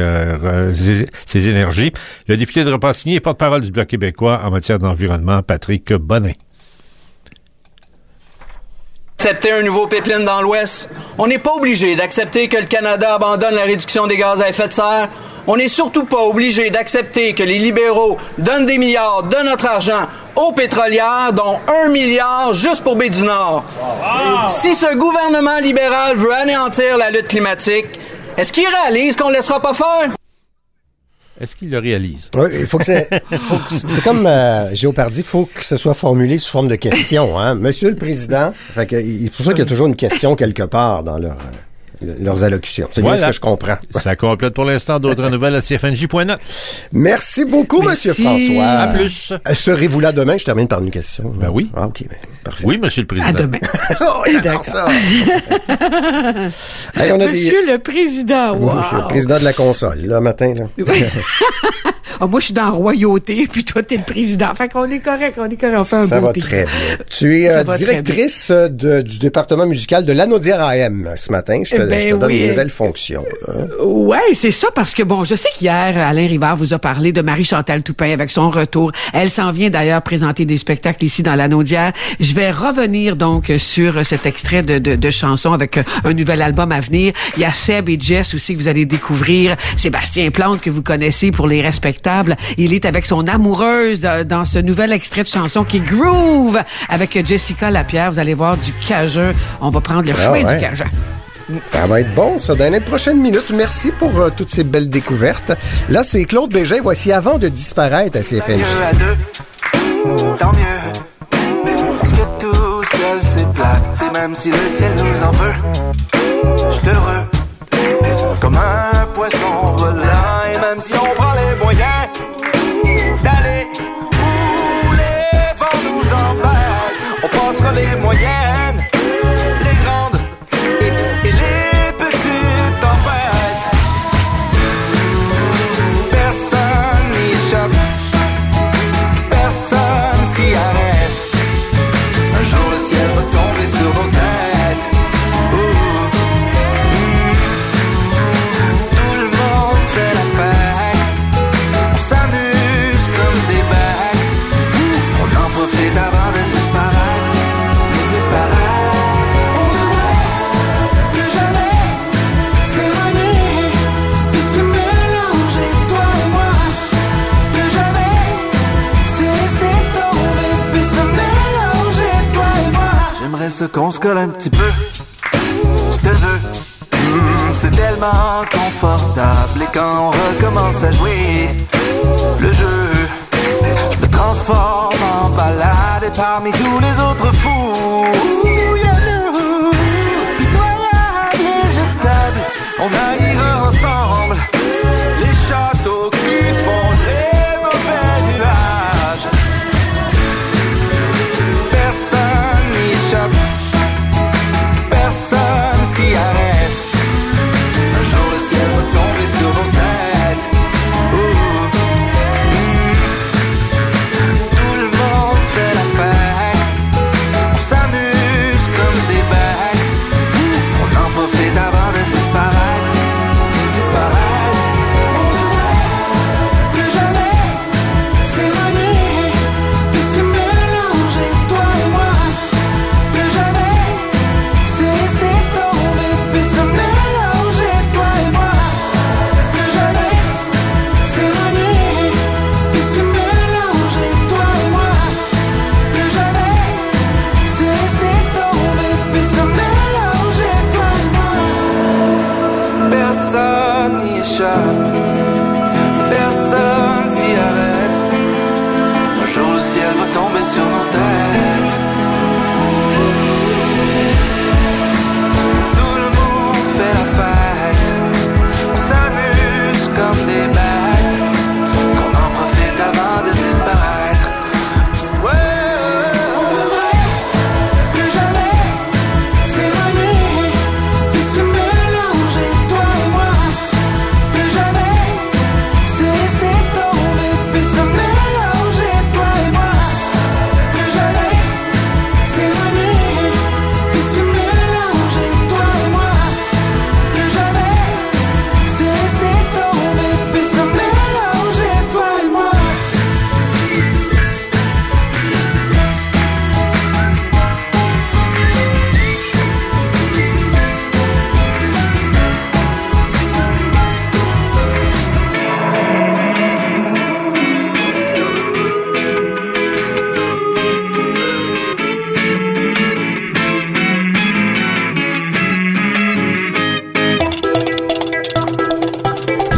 énergies. Le député de Repentigny et porte-parole du Bloc québécois en matière d'environnement, Patrick Bonnin. Accepter un nouveau pipeline dans l'Ouest. On n'est pas obligé d'accepter que le Canada abandonne la réduction des gaz à effet de serre. On n'est surtout pas obligé d'accepter que les libéraux donnent des milliards de notre argent aux pétrolières, dont 1 milliard juste pour Baie-du-Nord. Wow. Si ce gouvernement libéral veut anéantir la lutte climatique, est-ce qu'il réalise qu'on ne laissera pas faire? Est-ce qu'il le réalise? Oui, il faut que c'est comme Géopardy, il faut que ce soit formulé sous forme de question. Hein? Monsieur le Président, fait que, c'est pour ça qu'il y a toujours une question quelque part dans leurs allocutions. C'est bien ce que je comprends. Ça complète pour l'instant. D'autres nouvelles à CFNJ.net. Merci beaucoup, Monsieur François. À plus. Serez-vous là demain? Je termine par une question. Ben oui. Ah, OK, parfait. Oui, Monsieur le Président. À demain. Oh, d'accord. Ça. Hey, Monsieur le Président, wow. Oui, je suis le président de la console, là, matin. Là. Moi, je suis dans la royauté, puis toi, t'es le président. Fait qu'on est correct, on fait un ça beau va thé. très bien. Tu es directrice du département musical de Lanaudière AM ce matin. Je te donne une nouvelle fonction. Ouais, c'est ça, parce que bon, je sais qu'hier, Alain Rivard vous a parlé de Marie-Chantal Toupin avec son retour. Elle s'en vient d'ailleurs présenter des spectacles ici dans Lanaudière. Je vais revenir donc sur cet extrait de chanson avec un nouvel album à venir. Il y a Seb et Jess aussi que vous allez découvrir. Sébastien Plante que vous connaissez pour Les Respectables. Il est avec son amoureuse dans ce nouvel extrait de chanson qui est Groove avec Jessica Lapierre. Vous allez voir du cajun. On va prendre le chemin du cajun. Ça va être bon, ça. Dans les prochaines minutes, merci pour toutes ces belles découvertes. Là, c'est Claude Bégin. Voici Avant de disparaître à CFNJ. À deux, tant mieux. Parce que tout seul, c'est plate. Et même si le ciel nous en veut, je suis heureux. Comme un poisson volant. Et même si on prend les moyens d'aller où les vents nous embêtent, on passera les moyennes, les grandes et les petites tempêtes. Personne n'y échappe, personne s'y arrête. Un jour le ciel va tomber sur nos têtes. Tout le monde fait la fête, on s'amuse comme des bêtes. On en profite avant de disparaître, On devrait plus jamais s'éloigner et se mélanger, toi et moi. Plus jamais se laisser tomber puis se mélanger, toi et moi. J'aimerais ça qu'on se colle un petit peu, je te veux. C'est tellement confortable. Et quand on recommence à jouer le jeu, je me transforme en balade. Et parmi tous les autres fous, il y a nous, pitoyables et jetables. On haïra ensemble les châteaux qui font les mauvais nuages. Personne n'y échappe, personne s'y arrête. Un jour le ciel va tomber sur nos têtes. Tout le monde fait la fête, on s'amuse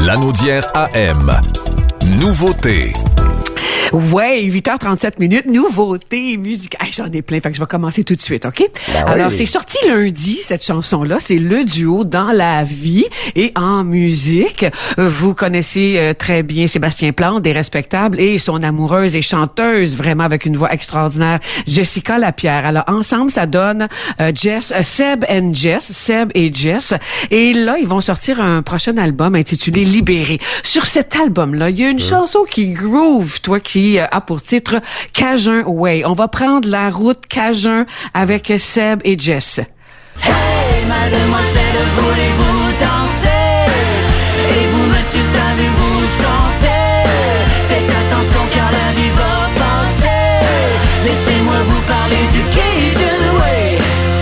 Lanaudière AM. Nouveauté. Ouais, 8h37, nouveauté musicale. J'en ai plein, fait que je vais commencer tout de suite, OK? Alors, c'est sorti lundi, cette chanson-là. C'est le duo Dans la vie et en musique. Vous connaissez très bien Sébastien Plante, des Respectables, et son amoureuse et chanteuse, vraiment avec une voix extraordinaire, Jessica Lapierre. Alors, ensemble, ça donne Seb et Jess. Et là, ils vont sortir un prochain album intitulé Libéré. Sur cet album-là, il y a une chanson qui groove, toi, qui a pour titre Cajun Way. On va prendre la route Cajun avec Seb et Jess. Hey, mademoiselle, voulez-vous danser? Et vous, monsieur, savez-vous chanter? Faites attention car la vie va passer. Laissez-moi vous parler du Cajun Way.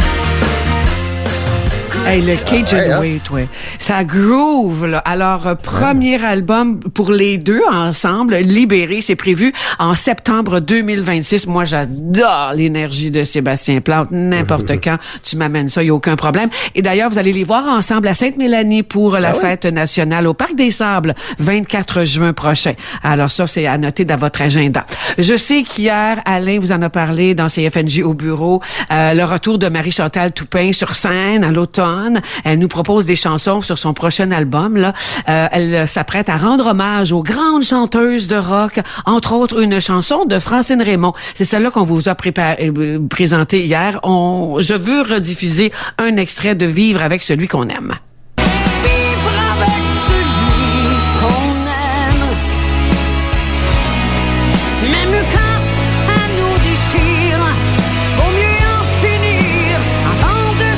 Hey, le Cajun Way, toi. Ça groove, là. Alors, premier album pour les deux ensemble, Libéré, c'est prévu en septembre 2026. Moi, j'adore l'énergie de Sébastien Plante. N'importe quand, tu m'amènes ça, il n'y a aucun problème. Et d'ailleurs, vous allez les voir ensemble à Sainte-Mélanie pour la fête nationale au Parc des Sables, 24 juin prochain. Alors ça, c'est à noter dans votre agenda. Je sais qu'hier, Alain vous en a parlé dans CFNJ au bureau, le retour de Marie-Chantal Toupin sur scène à l'automne. Elle nous propose des chansons sur son prochain album. Là, elle s'apprête à rendre hommage aux grandes chanteuses de rock, entre autres une chanson de Francine Raymond. C'est celle-là qu'on vous a présentée hier. Je veux rediffuser un extrait de Vivre avec celui qu'on aime. Vivre avec celui qu'on aime. Même quand ça nous déchire, vaut mieux en finir avant de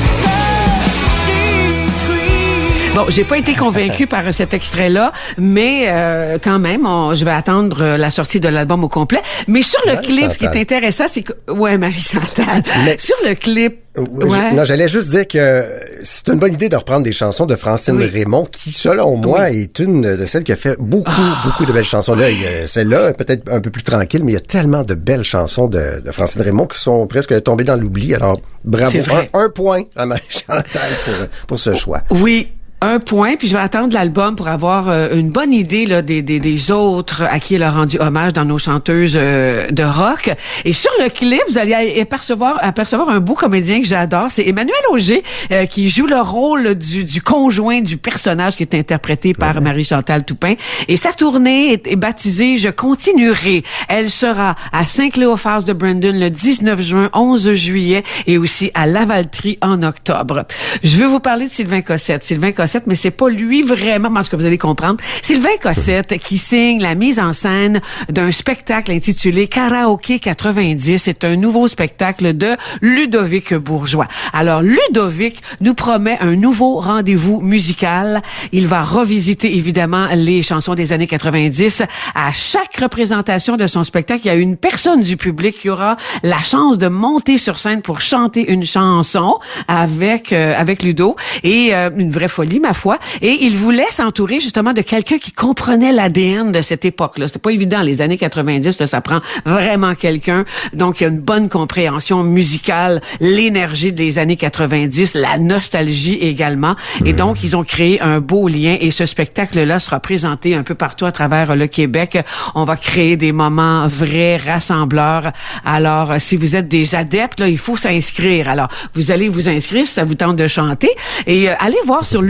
se détruire. Bon, j'ai pas été convaincue par cet extrait-là, mais quand même, je vais attendre la sortie de l'album au complet. Mais sur le clip, ce qui est intéressant, c'est que... Ouais, Marie-Chantal. Sur le clip... Non, j'allais juste dire que c'est une bonne idée de reprendre des chansons de Francine Raymond, qui, selon moi, est une de celles qui a fait beaucoup de belles chansons. Là, celle-là, peut-être un peu plus tranquille, mais il y a tellement de belles chansons de Francine Raymond qui sont presque tombées dans l'oubli. Alors, bravo. Un point à Marie-Chantal pour ce choix. Oui. Un point, puis je vais attendre l'album pour avoir une bonne idée là des autres à qui elle a rendu hommage dans nos chanteuses de rock. Et sur le clip, vous allez apercevoir un beau comédien que j'adore, c'est Emmanuel Auger qui joue le rôle du conjoint du personnage qui est interprété par Marie-Chantal Toupin. Et sa tournée est baptisée Je continuerai. Elle sera à Saint-Cléophas de Brandon le 19 juin, 11 juillet et aussi à Lavaltrie en octobre. Je veux vous parler de Sylvain Cossette. Mais c'est pas lui vraiment, parce que vous allez comprendre. Sylvain Cossette qui signe la mise en scène d'un spectacle intitulé Karaoké 90. C'est un nouveau spectacle de Ludovic Bourgeois. Alors, Ludovic nous promet un nouveau rendez-vous musical. Il va revisiter, évidemment, les chansons des années 90. À chaque représentation de son spectacle, il y a une personne du public qui aura la chance de monter sur scène pour chanter une chanson avec Ludo. Et une vraie folie, ma foi. Et il voulait s'entourer justement de quelqu'un qui comprenait l'ADN de cette époque-là. C'était pas évident. Les années 90, là, ça prend vraiment quelqu'un. Donc, il y a une bonne compréhension musicale, l'énergie des années 90, la nostalgie également. Et donc, ils ont créé un beau lien. Et ce spectacle-là sera présenté un peu partout à travers le Québec. On va créer des moments vrais, rassembleurs. Alors, si vous êtes des adeptes, là, il faut s'inscrire. Alors, vous allez vous inscrire si ça vous tente de chanter. Et allez voir sur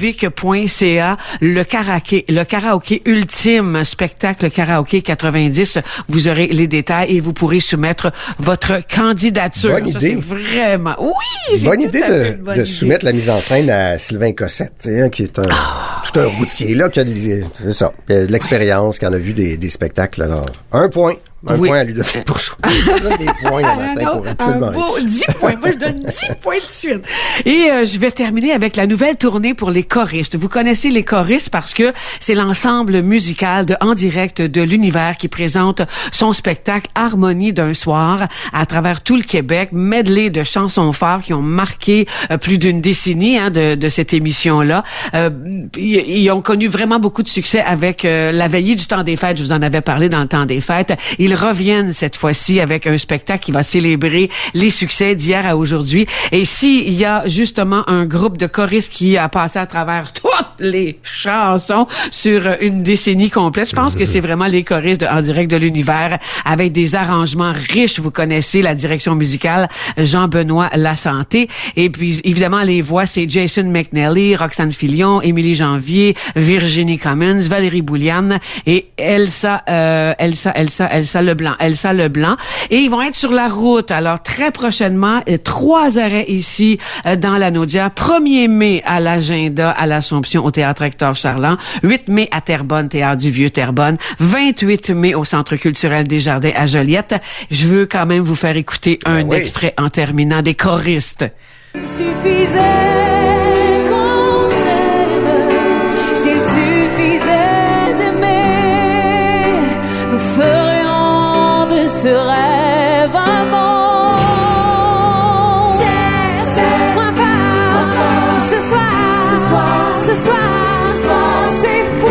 ludovic.ca le karaoké ultime, spectacle karaoké 90. Vous aurez les détails et vous pourrez soumettre votre candidature. Bonne idée. C'est vraiment... Oui, c'est bonne idée de soumettre la mise en scène à Sylvain Cossette, qui est tout un routier, là, qui a de l'expérience, qui en a vu des spectacles. Alors, un point à Ludovic Bourgeois. Je donne des points le matin pour absolument rien. 10 points. Moi, je donne 10 points de suite. Et je vais terminer avec la nouvelle tournée pour les choristes. Vous connaissez les choristes parce que c'est l'ensemble musical de En direct de l'univers qui présente son spectacle Harmonie d'un soir à travers tout le Québec. Medley de chansons phares qui ont marqué plus d'une décennie de cette émission-là. Ils ont connu vraiment beaucoup de succès avec la veillée du temps des fêtes. Je vous en avais parlé dans le temps des fêtes. Ils reviennent cette fois-ci avec un spectacle qui va célébrer les succès d'hier à aujourd'hui. Et s'il y a justement un groupe de choristes qui a passé à travers tout les chansons sur une décennie complète. Je pense que c'est vraiment les choristes En direct de l'univers avec des arrangements riches. Vous connaissez la direction musicale Jean-Benoît Lasanté. Et puis, évidemment, les voix, c'est Jason McNally, Roxane Filion, Émilie Janvier, Virginie Commons, Valérie Bouliane et Elsa Leblanc. Et ils vont être sur la route. Alors, très prochainement, 3 arrêts ici dans la Naudière. 1er mai à l'Agenda, à l'Assomption, au Théâtre Hector Charland. 8 mai à Terrebonne, Théâtre du Vieux-Terrebonne. 28 mai au Centre culturel des Jardins à Joliette. Je veux quand même vous faire écouter un extrait en terminant des choristes. Il suffisait qu'on s'aime, s'il suffisait d'aimer, nous ferions de ce rêve un monde. C'est moins fort, ce soir, c'est fou,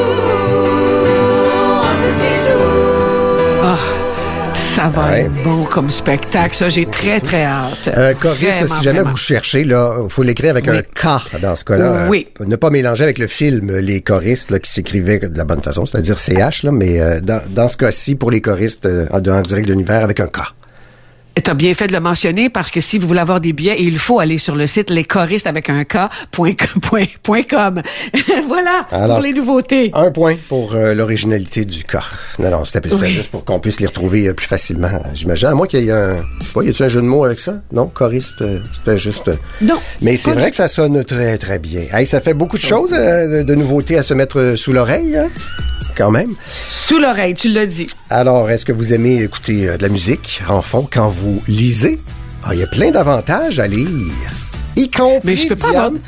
un petit jour. Ça va être bon comme spectacle. Ça, j'ai très, très hâte. Choriste, si jamais vous cherchez, là, il faut l'écrire avec un K dans ce cas-là. Oui. Ne pas mélanger avec le film, les choristes là, qui s'écrivaient de la bonne façon, c'est-à-dire CH, là, mais dans ce cas-ci, pour les choristes en direct de l'univers, avec un K. T'as bien fait de le mentionner parce que si vous voulez avoir des billets, il faut aller sur le site leschoristes avec un K.com. Voilà, alors, pour les nouveautés. 1 point pour l'originalité du K. Non, c'était ça juste pour qu'on puisse les retrouver plus facilement, j'imagine. À moins qu'il y ait y a-tu un jeu de mots avec ça? Non, choriste, c'était juste... Non. Mais c'est vrai que ça sonne très, très bien. Hey, ça fait beaucoup de choses, de nouveautés à se mettre sous l'oreille, hein? Quand même. Sous l'oreille, tu l'as dit. Alors, est-ce que vous aimez écouter de la musique en fond quand vous lisez? Ah, il y a plein d'avantages à lire. Y compris, mais je peux pas Diane,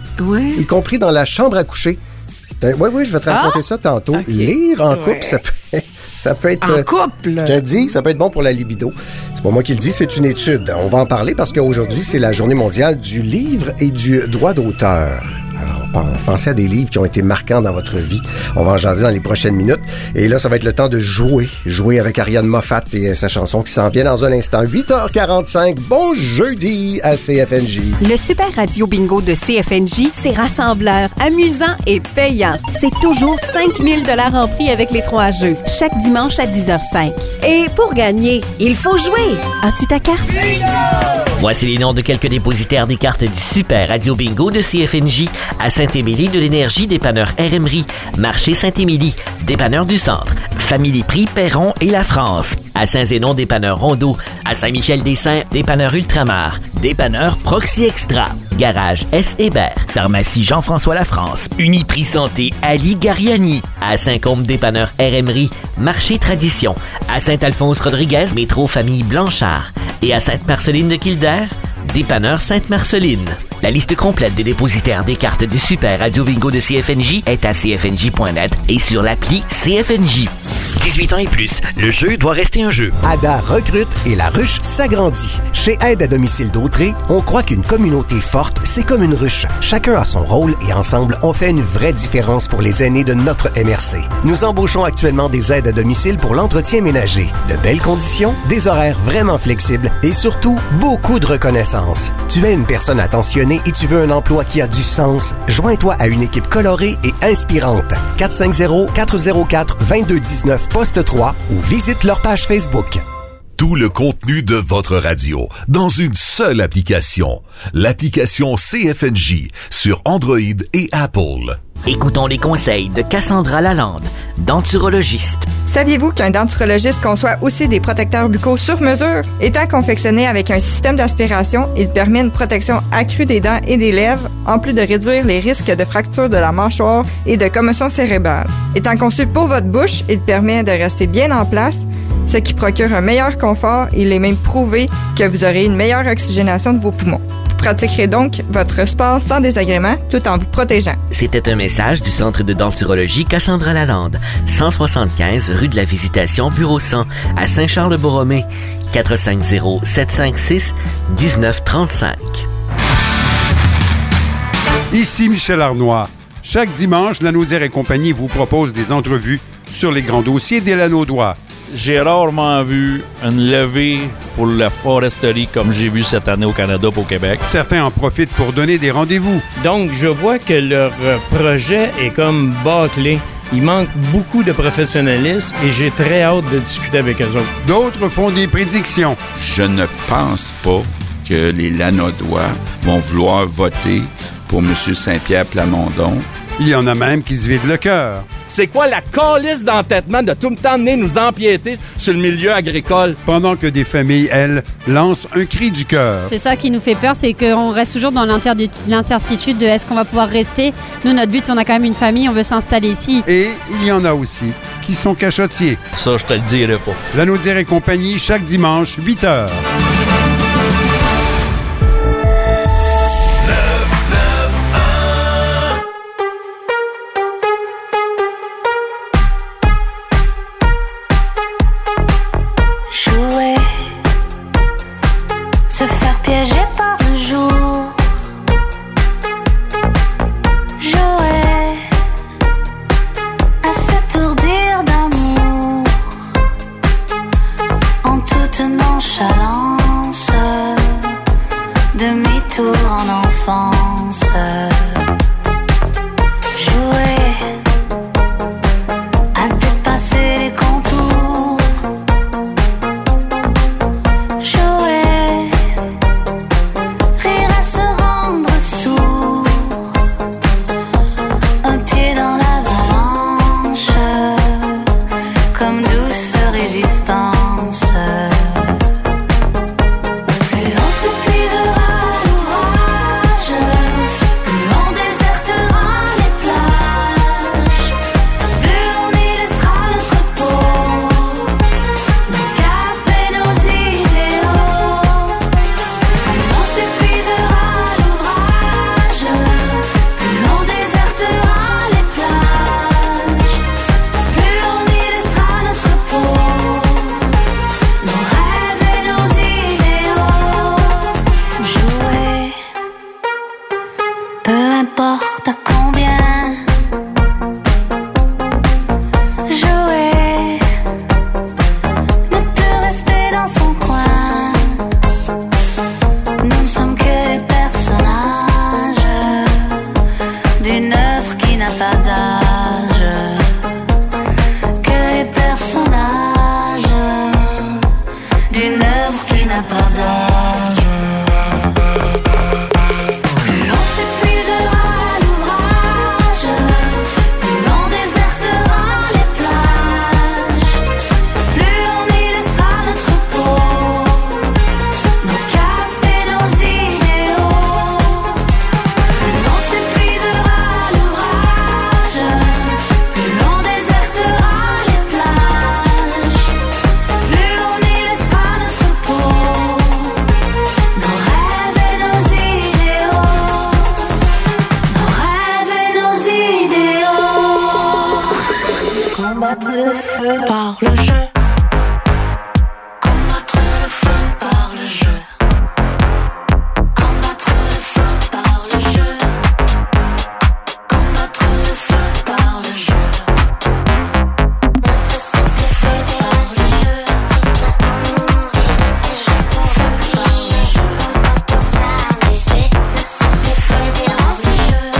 y compris dans la chambre à coucher. Oui, je vais te raconter ça tantôt. Okay. Lire en couple, ça peut être... En couple? Je te dis, ça peut être bon pour la libido. C'est pas moi qui le dis, c'est une étude. On va en parler parce qu'aujourd'hui, c'est la journée mondiale du livre et du droit d'auteur. Alors, pensez à des livres qui ont été marquants dans votre vie. On va en jaser dans les prochaines minutes. Et là, ça va être le temps de jouer avec Ariane Moffat et sa chanson qui s'en vient dans un instant. 8h45, bon jeudi à CFNJ. Le Super Radio Bingo de CFNJ, c'est rassembleur, amusant et payant. C'est toujours 5 000 $ en prix avec les 3 jeux, chaque dimanche à 10h05. Et pour gagner, il faut jouer. As-tu ta carte? Voici les noms de quelques dépositaires des cartes du Super Radio Bingo de CFNJ. À Saint-Émilie de l'Énergie, dépanneur RMRI. Marché Saint-Émilie, dépanneur du Centre. Famille Prix, Perron et La France. À Saint-Zénon, dépanneur Rondeau. À Saint-Michel-des-Saints, dépanneur Ultramar. Dépanneur Proxy Extra. Garage S. Hébert. Pharmacie Jean-François Lafrance. Uniprix Santé Ali Gariani. À Saint-Côme, dépanneur RMRI. Marché Tradition. À Saint-Alphonse-Rodriguez, métro Famille Blanchard. Et à Sainte-Marceline de Kildare, dépanneur Sainte-Marceline. La liste complète des dépositaires des cartes du Super Radio Bingo de CFNJ est à cfnj.net et sur l'appli CFNJ. 18 ans et plus, le jeu doit rester un jeu. Ada recrute et la ruche s'agrandit. Chez Aide à domicile d'Autré, on croit qu'une communauté forte, c'est comme une ruche. Chacun a son rôle et ensemble, on fait une vraie différence pour les aînés de notre MRC. Nous embauchons actuellement des aides à domicile pour l'entretien ménager. De belles conditions, des horaires vraiment flexibles et surtout, beaucoup de reconnaissance. Tu es une personne attentionnée et tu veux un emploi qui a du sens? Joins-toi à une équipe colorée et inspirante. 450-404-2219 poste 3 ou visite leur page Facebook. Tout le contenu de votre radio dans une seule application. L'application CFNJ sur Android et Apple. Écoutons les conseils de Cassandra Lalande, denturologiste. Saviez-vous qu'un denturologiste conçoit aussi des protecteurs buccaux sur mesure? Étant confectionné avec un système d'aspiration, il permet une protection accrue des dents et des lèvres, en plus de réduire les risques de fracture de la mâchoire et de commotion cérébrale. Étant conçu pour votre bouche, il permet de rester bien en place, ce qui procure un meilleur confort. Il est même prouvé que vous aurez une meilleure oxygénation de vos poumons. Vous pratiquerez donc votre sport sans désagrément tout en vous protégeant. C'était un message du Centre de denturologie Cassandra Lalande, 175 rue de la Visitation, bureau 100, à Saint-Charles-Borromée, 450-756-1935. Ici Michel Arnois. Chaque dimanche, Lanaudière et compagnie vous propose des entrevues sur les grands dossiers des Lanaudois. j'ai rarement vu une levée pour la foresterie comme j'ai vu cette année au Canada et au Québec. Certains en profitent pour donner des rendez-vous. Donc, je vois que leur projet est comme bâclé. Il manque beaucoup de professionnalisme et j'ai très hâte de discuter avec eux autres. D'autres font des prédictions. Je ne pense pas que les Lanodois vont vouloir voter pour M. Saint-Pierre Plamondon. Il y en a même qui se vident le cœur. C'est quoi la calisse d'entêtement de tout le temps venir nous empiéter sur le milieu agricole? Pendant que des familles, elles, lancent un cri du cœur. C'est ça qui nous fait peur, c'est qu'on reste toujours dans l'incertitude de est-ce qu'on va pouvoir rester. Nous, notre but, on a quand même une famille, on veut s'installer ici. Et il y en a aussi qui sont cachotiers. Ça, je te le dirai pas. Lanaudière et compagnie, chaque dimanche, 8h. Se faire piéger par le jour. Jouer à s'étourdir d'amour en toute nonchalance. Demi-tour en enfance. Jouer à dépasser les contours. Jouer rire à se rendre sourd, un pied dans l'avalanche, comme douce résistance. Plus on s'épuisera à l'ouvrage, plus on désertera les plages, plus on y laissera notre peau, nos caps et nos idéaux. Plus on s'épuisera à l'ouvrage, plus on désertera les plages, plus on y laissera notre peau, nos rêves et nos idéaux. Jouer, peu importe à combien. Jouer, ne plus rester dans son coin. Nous ne sommes que les personnages d'une œuvre qui n'a pas d'âge. Que les personnages d'une œuvre qui n'a pas d'âge. Plus on s'épuisera à l'ouvrage, plus on désertera les plages, plus on y laissera notre peau, nos caps et nos idéaux. Plus on s'épuisera à l'ouvrage, plus on désertera les plages, plus on y laissera notre peau, nos rêves et nos idéaux, nos rêves et nos idéaux. Combattre le feu par le jeu. Combattre le feu par le jeu. Combattre le feu par le jeu. Combattre le feu par le jeu. Notre société par le jeu. Pour s'amuser. Notre société par le jeu.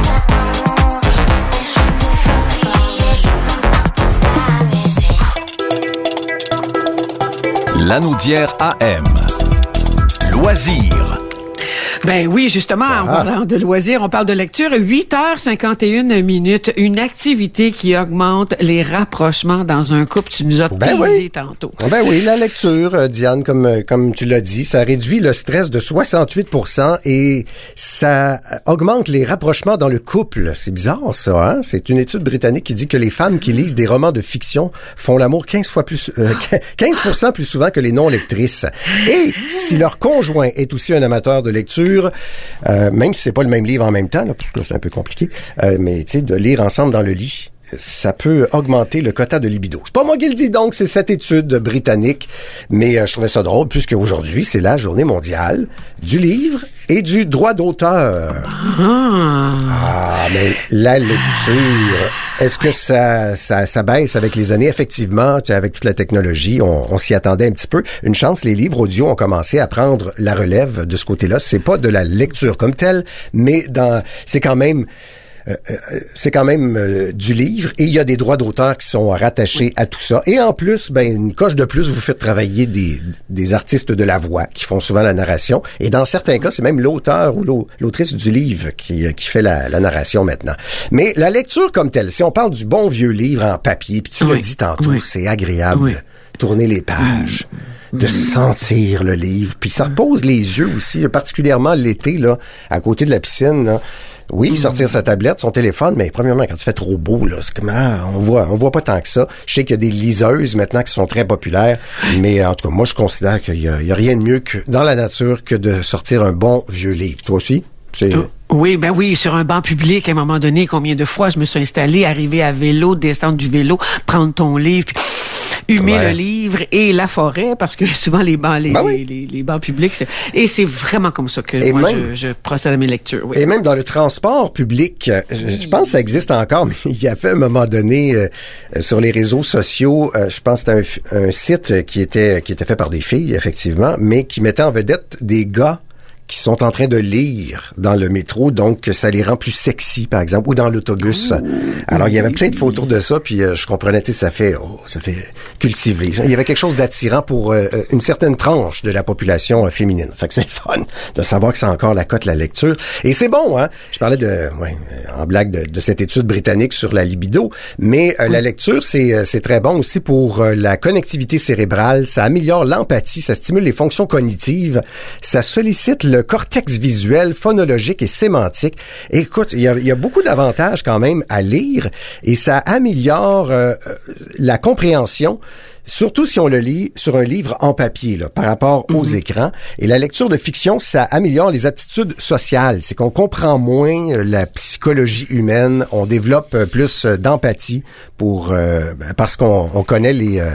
Lanaudière AM. Loisirs. Ben oui, justement, en parlant de loisirs, on parle de lecture. 8h51 minutes, une activité qui augmente les rapprochements dans un couple. Tu nous as teasé tantôt. Ben oui, la lecture, Diane, comme tu l'as dit, ça réduit le stress de 68% et ça augmente les rapprochements dans le couple. C'est bizarre, ça, hein? C'est une étude britannique qui dit que les femmes qui lisent des romans de fiction font l'amour 15% plus souvent que les non-lectrices. Et si leur conjoint est aussi un amateur de lecture, même si c'est pas le même livre en même temps, là, parce que c'est un peu compliqué, mais tu sais, de lire ensemble dans le lit, ça peut augmenter le quota de libido. C'est pas moi qui le dis, donc, c'est cette étude britannique, mais je trouvais ça drôle, puisque aujourd'hui, c'est la journée mondiale du livre et du droit d'auteur. Mais la lecture, est-ce que ça baisse avec les années? Effectivement, avec toute la technologie, on s'y attendait un petit peu. Une chance, les livres audio ont commencé à prendre la relève de ce côté-là. C'est pas de la lecture comme telle, mais c'est quand même du livre et il y a des droits d'auteur qui sont rattachés à tout ça. Et en plus, une coche de plus, vous faites travailler des artistes de la voix qui font souvent la narration. Et dans certains cas, c'est même l'auteur ou l'autrice du livre qui fait la narration maintenant. Mais la lecture comme telle, si on parle du bon vieux livre en papier, puis tu l'as dit tantôt, c'est agréable de tourner les pages, de sentir le livre. Puis ça repose les yeux aussi, particulièrement l'été, là, à côté de la piscine, là. Oui, sortir sa tablette, son téléphone, mais premièrement, quand il fait trop beau, là, c'est comme, on voit pas tant que ça. Je sais qu'il y a des liseuses maintenant qui sont très populaires, mais en tout cas, moi, je considère qu'il y a rien de mieux que dans la nature que de sortir un bon vieux livre. Toi aussi? Oui, sur un banc public, à un moment donné, combien de fois je me suis installée, arriver à vélo, descendre du vélo, prendre ton livre, puis humer le livre et la forêt, parce que souvent les bancs publics, c'est vraiment comme ça que je procède à mes lectures. Oui. Et même dans le transport public, je pense que ça existe encore, mais il y a fait à un moment donné sur les réseaux sociaux, je pense que c'était un site qui était fait par des filles, effectivement, mais qui mettait en vedette des gars qui sont en train de lire dans le métro, donc ça les rend plus sexy, par exemple, ou dans l'autobus. Alors, il y avait plein de photos de ça, puis je comprenais, tu sais, ça fait cultiver. Il y avait quelque chose d'attirant pour une certaine tranche de la population féminine. Fait que c'est fun de savoir que c'est encore la cote, la lecture. Et c'est bon, hein? Je parlais en blague de cette étude britannique sur la libido, mais la lecture, c'est très bon aussi pour la connectivité cérébrale. Ça améliore l'empathie, ça stimule les fonctions cognitives, ça sollicite le cortex visuel, phonologique et sémantique. Écoute, il y a beaucoup d'avantages quand même à lire et ça améliore la compréhension, surtout si on le lit sur un livre en papier, là, par rapport aux écrans. Et la lecture de fiction, ça améliore les aptitudes sociales. C'est qu'on comprend moins la psychologie humaine, on développe plus d'empathie parce qu'on connaît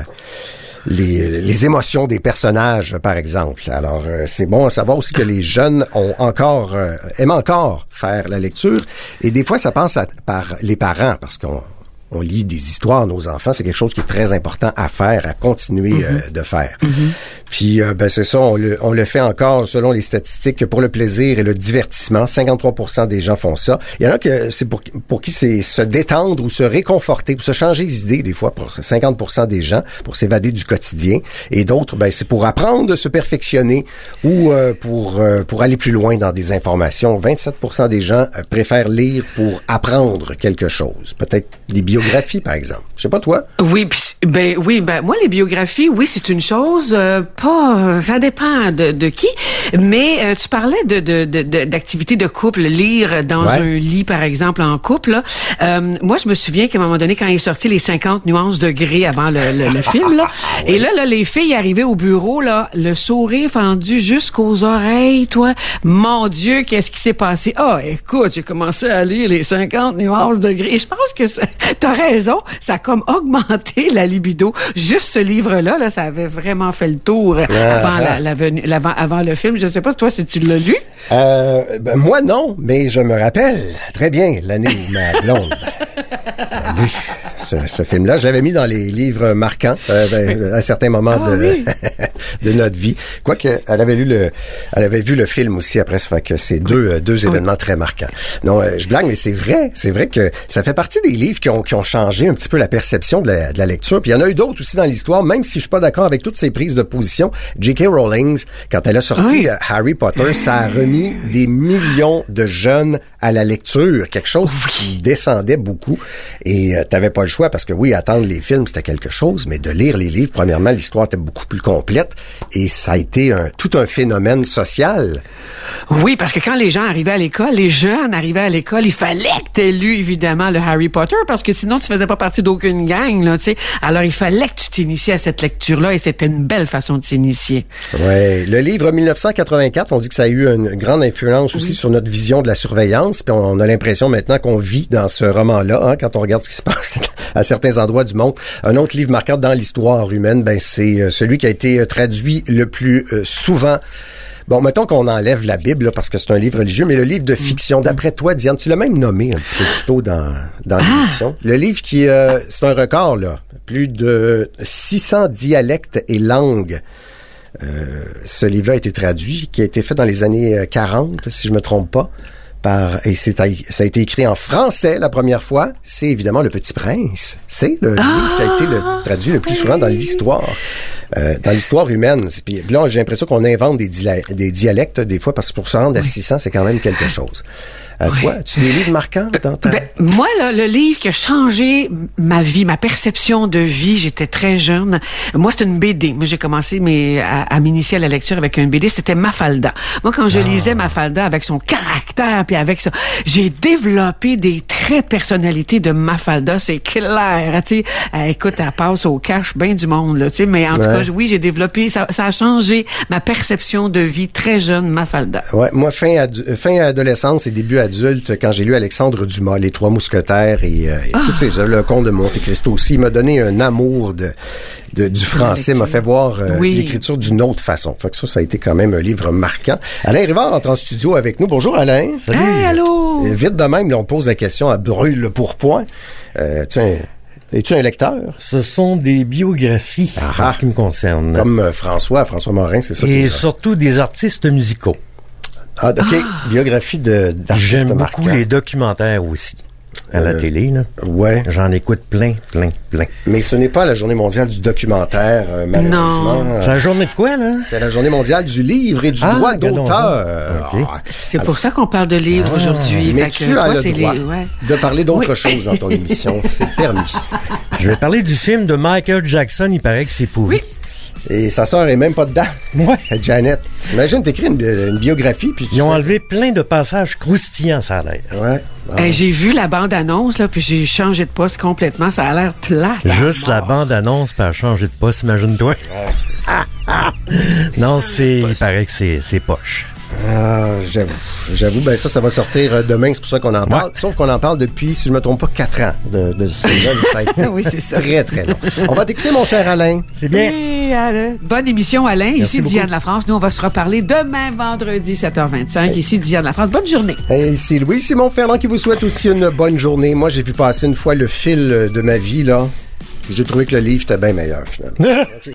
les émotions des personnages, par exemple. Alors, c'est bon à savoir aussi que les jeunes aiment encore faire la lecture. Et des fois, ça passe par les parents, parce qu'on lit des histoires à nos enfants. C'est quelque chose qui est très important à faire, à continuer de faire. Puis, c'est ça, on le fait encore selon les statistiques pour le plaisir et le divertissement. 53% des gens font ça. Il y en a que c'est pour qui c'est se détendre ou se réconforter, pour se changer les idées, des fois, pour 50% des gens, pour s'évader du quotidien. Et d'autres, c'est pour apprendre, se perfectionner ou pour aller plus loin dans des informations. 27% des gens préfèrent lire pour apprendre quelque chose. Peut-être des biographies, par exemple. Je sais pas, toi? Oui, moi, les biographies, oui, c'est une chose, ça dépend de qui, mais tu parlais d'activités de couple, lire dans un lit, par exemple, en couple, là. Moi, je me souviens qu'à un moment donné, quand il est sorti les 50 nuances de gris avant le film, là, et là, les filles arrivaient au bureau, là, le sourire fendu jusqu'aux oreilles, toi. Mon Dieu, qu'est-ce qui s'est passé? Écoute, j'ai commencé à lire les 50 nuances de gris. Et je pense que t'as raison, ça a comme augmenté la libido. Juste ce livre-là, là, ça avait vraiment fait le tour avant le film. Je sais pas, toi, si tu l'as lu? Moi, non, mais je me rappelle très bien l'année où ma blonde a lu ce film-là. Je l'avais mis dans les livres marquants à certains moments de notre vie. Quoique, elle avait vu le film aussi après, ça fait que c'est deux événements très marquants. Non, je blague, mais c'est vrai que ça fait partie des livres qui ont changé un petit peu la perception de la lecture. Puis il y en a eu d'autres aussi dans l'histoire, même si je suis pas d'accord avec toutes ces prises de position. J.K. Rowling, quand elle a sorti Harry Potter, ça a remis des millions de jeunes à la lecture, quelque chose qui descendait beaucoup. Et t'avais pas le choix parce que attendre les films, c'était quelque chose, mais de lire les livres, premièrement, l'histoire était beaucoup plus complète et ça a été tout un phénomène social. Oui, parce que quand les gens arrivaient à l'école, les jeunes arrivaient à l'école, il fallait que t'aies lu, évidemment, le Harry Potter, parce que sinon, tu faisais pas partie d'aucune gang, là, tu sais. Alors, il fallait que tu t'inities à cette lecture-là et c'était une belle façon de s'initier. Ouais. Le livre 1984, on dit que ça a eu une grande influence aussi sur notre vision de la surveillance, puis on a l'impression maintenant qu'on vit dans ce roman-là, hein, quand on regarde ce qui se passe à certains endroits du monde. Un autre livre marquant dans l'histoire humaine, c'est celui qui a été traduit le plus souvent Bon, mettons qu'on enlève la Bible, là, parce que c'est un livre religieux, mais le livre de fiction, d'après toi, Diane, tu l'as même nommé un petit peu plus tôt dans l'émission. Le livre qui, c'est un record, là. Plus de 600 dialectes et langues. Ce livre-là a été traduit, qui a été fait dans les années 40, si je me trompe pas. Et ça a été écrit en français la première fois. C'est évidemment Le Petit Prince. C'est le livre qui a été traduit le plus souvent dans l'histoire. Dans l'histoire humaine. Puis là, j'ai l'impression qu'on invente des dialectes des fois, parce que pour se rendre à 600, c'est quand même quelque chose. Toi, as-tu des livres marquants dans ta... Moi, là, le livre qui a changé ma vie, ma perception de vie, j'étais très jeune. Moi, c'est une BD. Moi, j'ai commencé à m'initier à la lecture avec une BD. C'était Mafalda. Moi, quand je lisais Mafalda avec son caractère, puis avec ça, j'ai développé des traits de personnalité de Mafalda. C'est clair. Tu sais, écoute, elle passe au cash bien du monde, là. Tu sais, mais en tout cas, oui, j'ai développé. Ça a changé ma perception de vie très jeune, Mafalda. Ouais, moi, fin adolescence et début adulte, quand j'ai lu Alexandre Dumas, Les Trois Mousquetaires et toutes ces œuvres, Le Comte de Monte Cristo aussi, il m'a donné un amour du français, m'a fait voir l'écriture d'une autre façon. Fait que ça a été quand même un livre marquant. Alain Rivard entre en studio avec nous. Bonjour Alain. Salut. Hey, allô. Vite de même, là, on pose la question à brûle pour point. Es-tu un lecteur? Ce sont des biographies, en ce qui me concerne. Comme François Morin, c'est ça. Et surtout des artistes musicaux. Ah, OK. Biographie d'artistes marquants. J'aime beaucoup les documentaires aussi. À la télé, là. Ouais. J'en écoute plein. Mais ce n'est pas la journée mondiale du documentaire, malheureusement. Non. C'est la journée de quoi, là? C'est la journée mondiale du livre et du droit d'auteur. Okay. C'est pour ça qu'on parle de livres aujourd'hui. Mais tu as le droit de parler d'autre chose dans ton émission. C'est permis. Je vais parler du film de Michael Jackson. Il paraît que c'est pourri. Oui. Et sa sœur est même pas dedans. Ouais. Janet. Imagine t'écris une biographie puis ils ont enlevé plein de passages croustillants, ça a l'air. Ouais. J'ai vu la bande-annonce, là, puis j'ai changé de poste complètement. Ça a l'air plate. Juste la bande-annonce, puis elle a changé de poste, imagine-toi. Non, il paraît que c'est poche. J'avoue, ben ça va sortir demain, c'est pour ça qu'on en parle. Sauf qu'on en parle depuis, si je me trompe pas, 4 ans de ce film-là. Oui, c'est ça. Très, très long. On va t'écouter, mon cher Alain. C'est bien. Oui, bonne émission, Alain. Merci Ici beaucoup. Diane Lafrance. Nous, on va se reparler demain, vendredi, 7h25. Ici Diane Lafrance. Bonne journée. Et ici Louis-Simon Ferland qui vous souhaite aussi une bonne journée. Moi, j'ai vu passer une fois le fil de ma vie, là. J'ai trouvé que le livre était bien meilleur, finalement.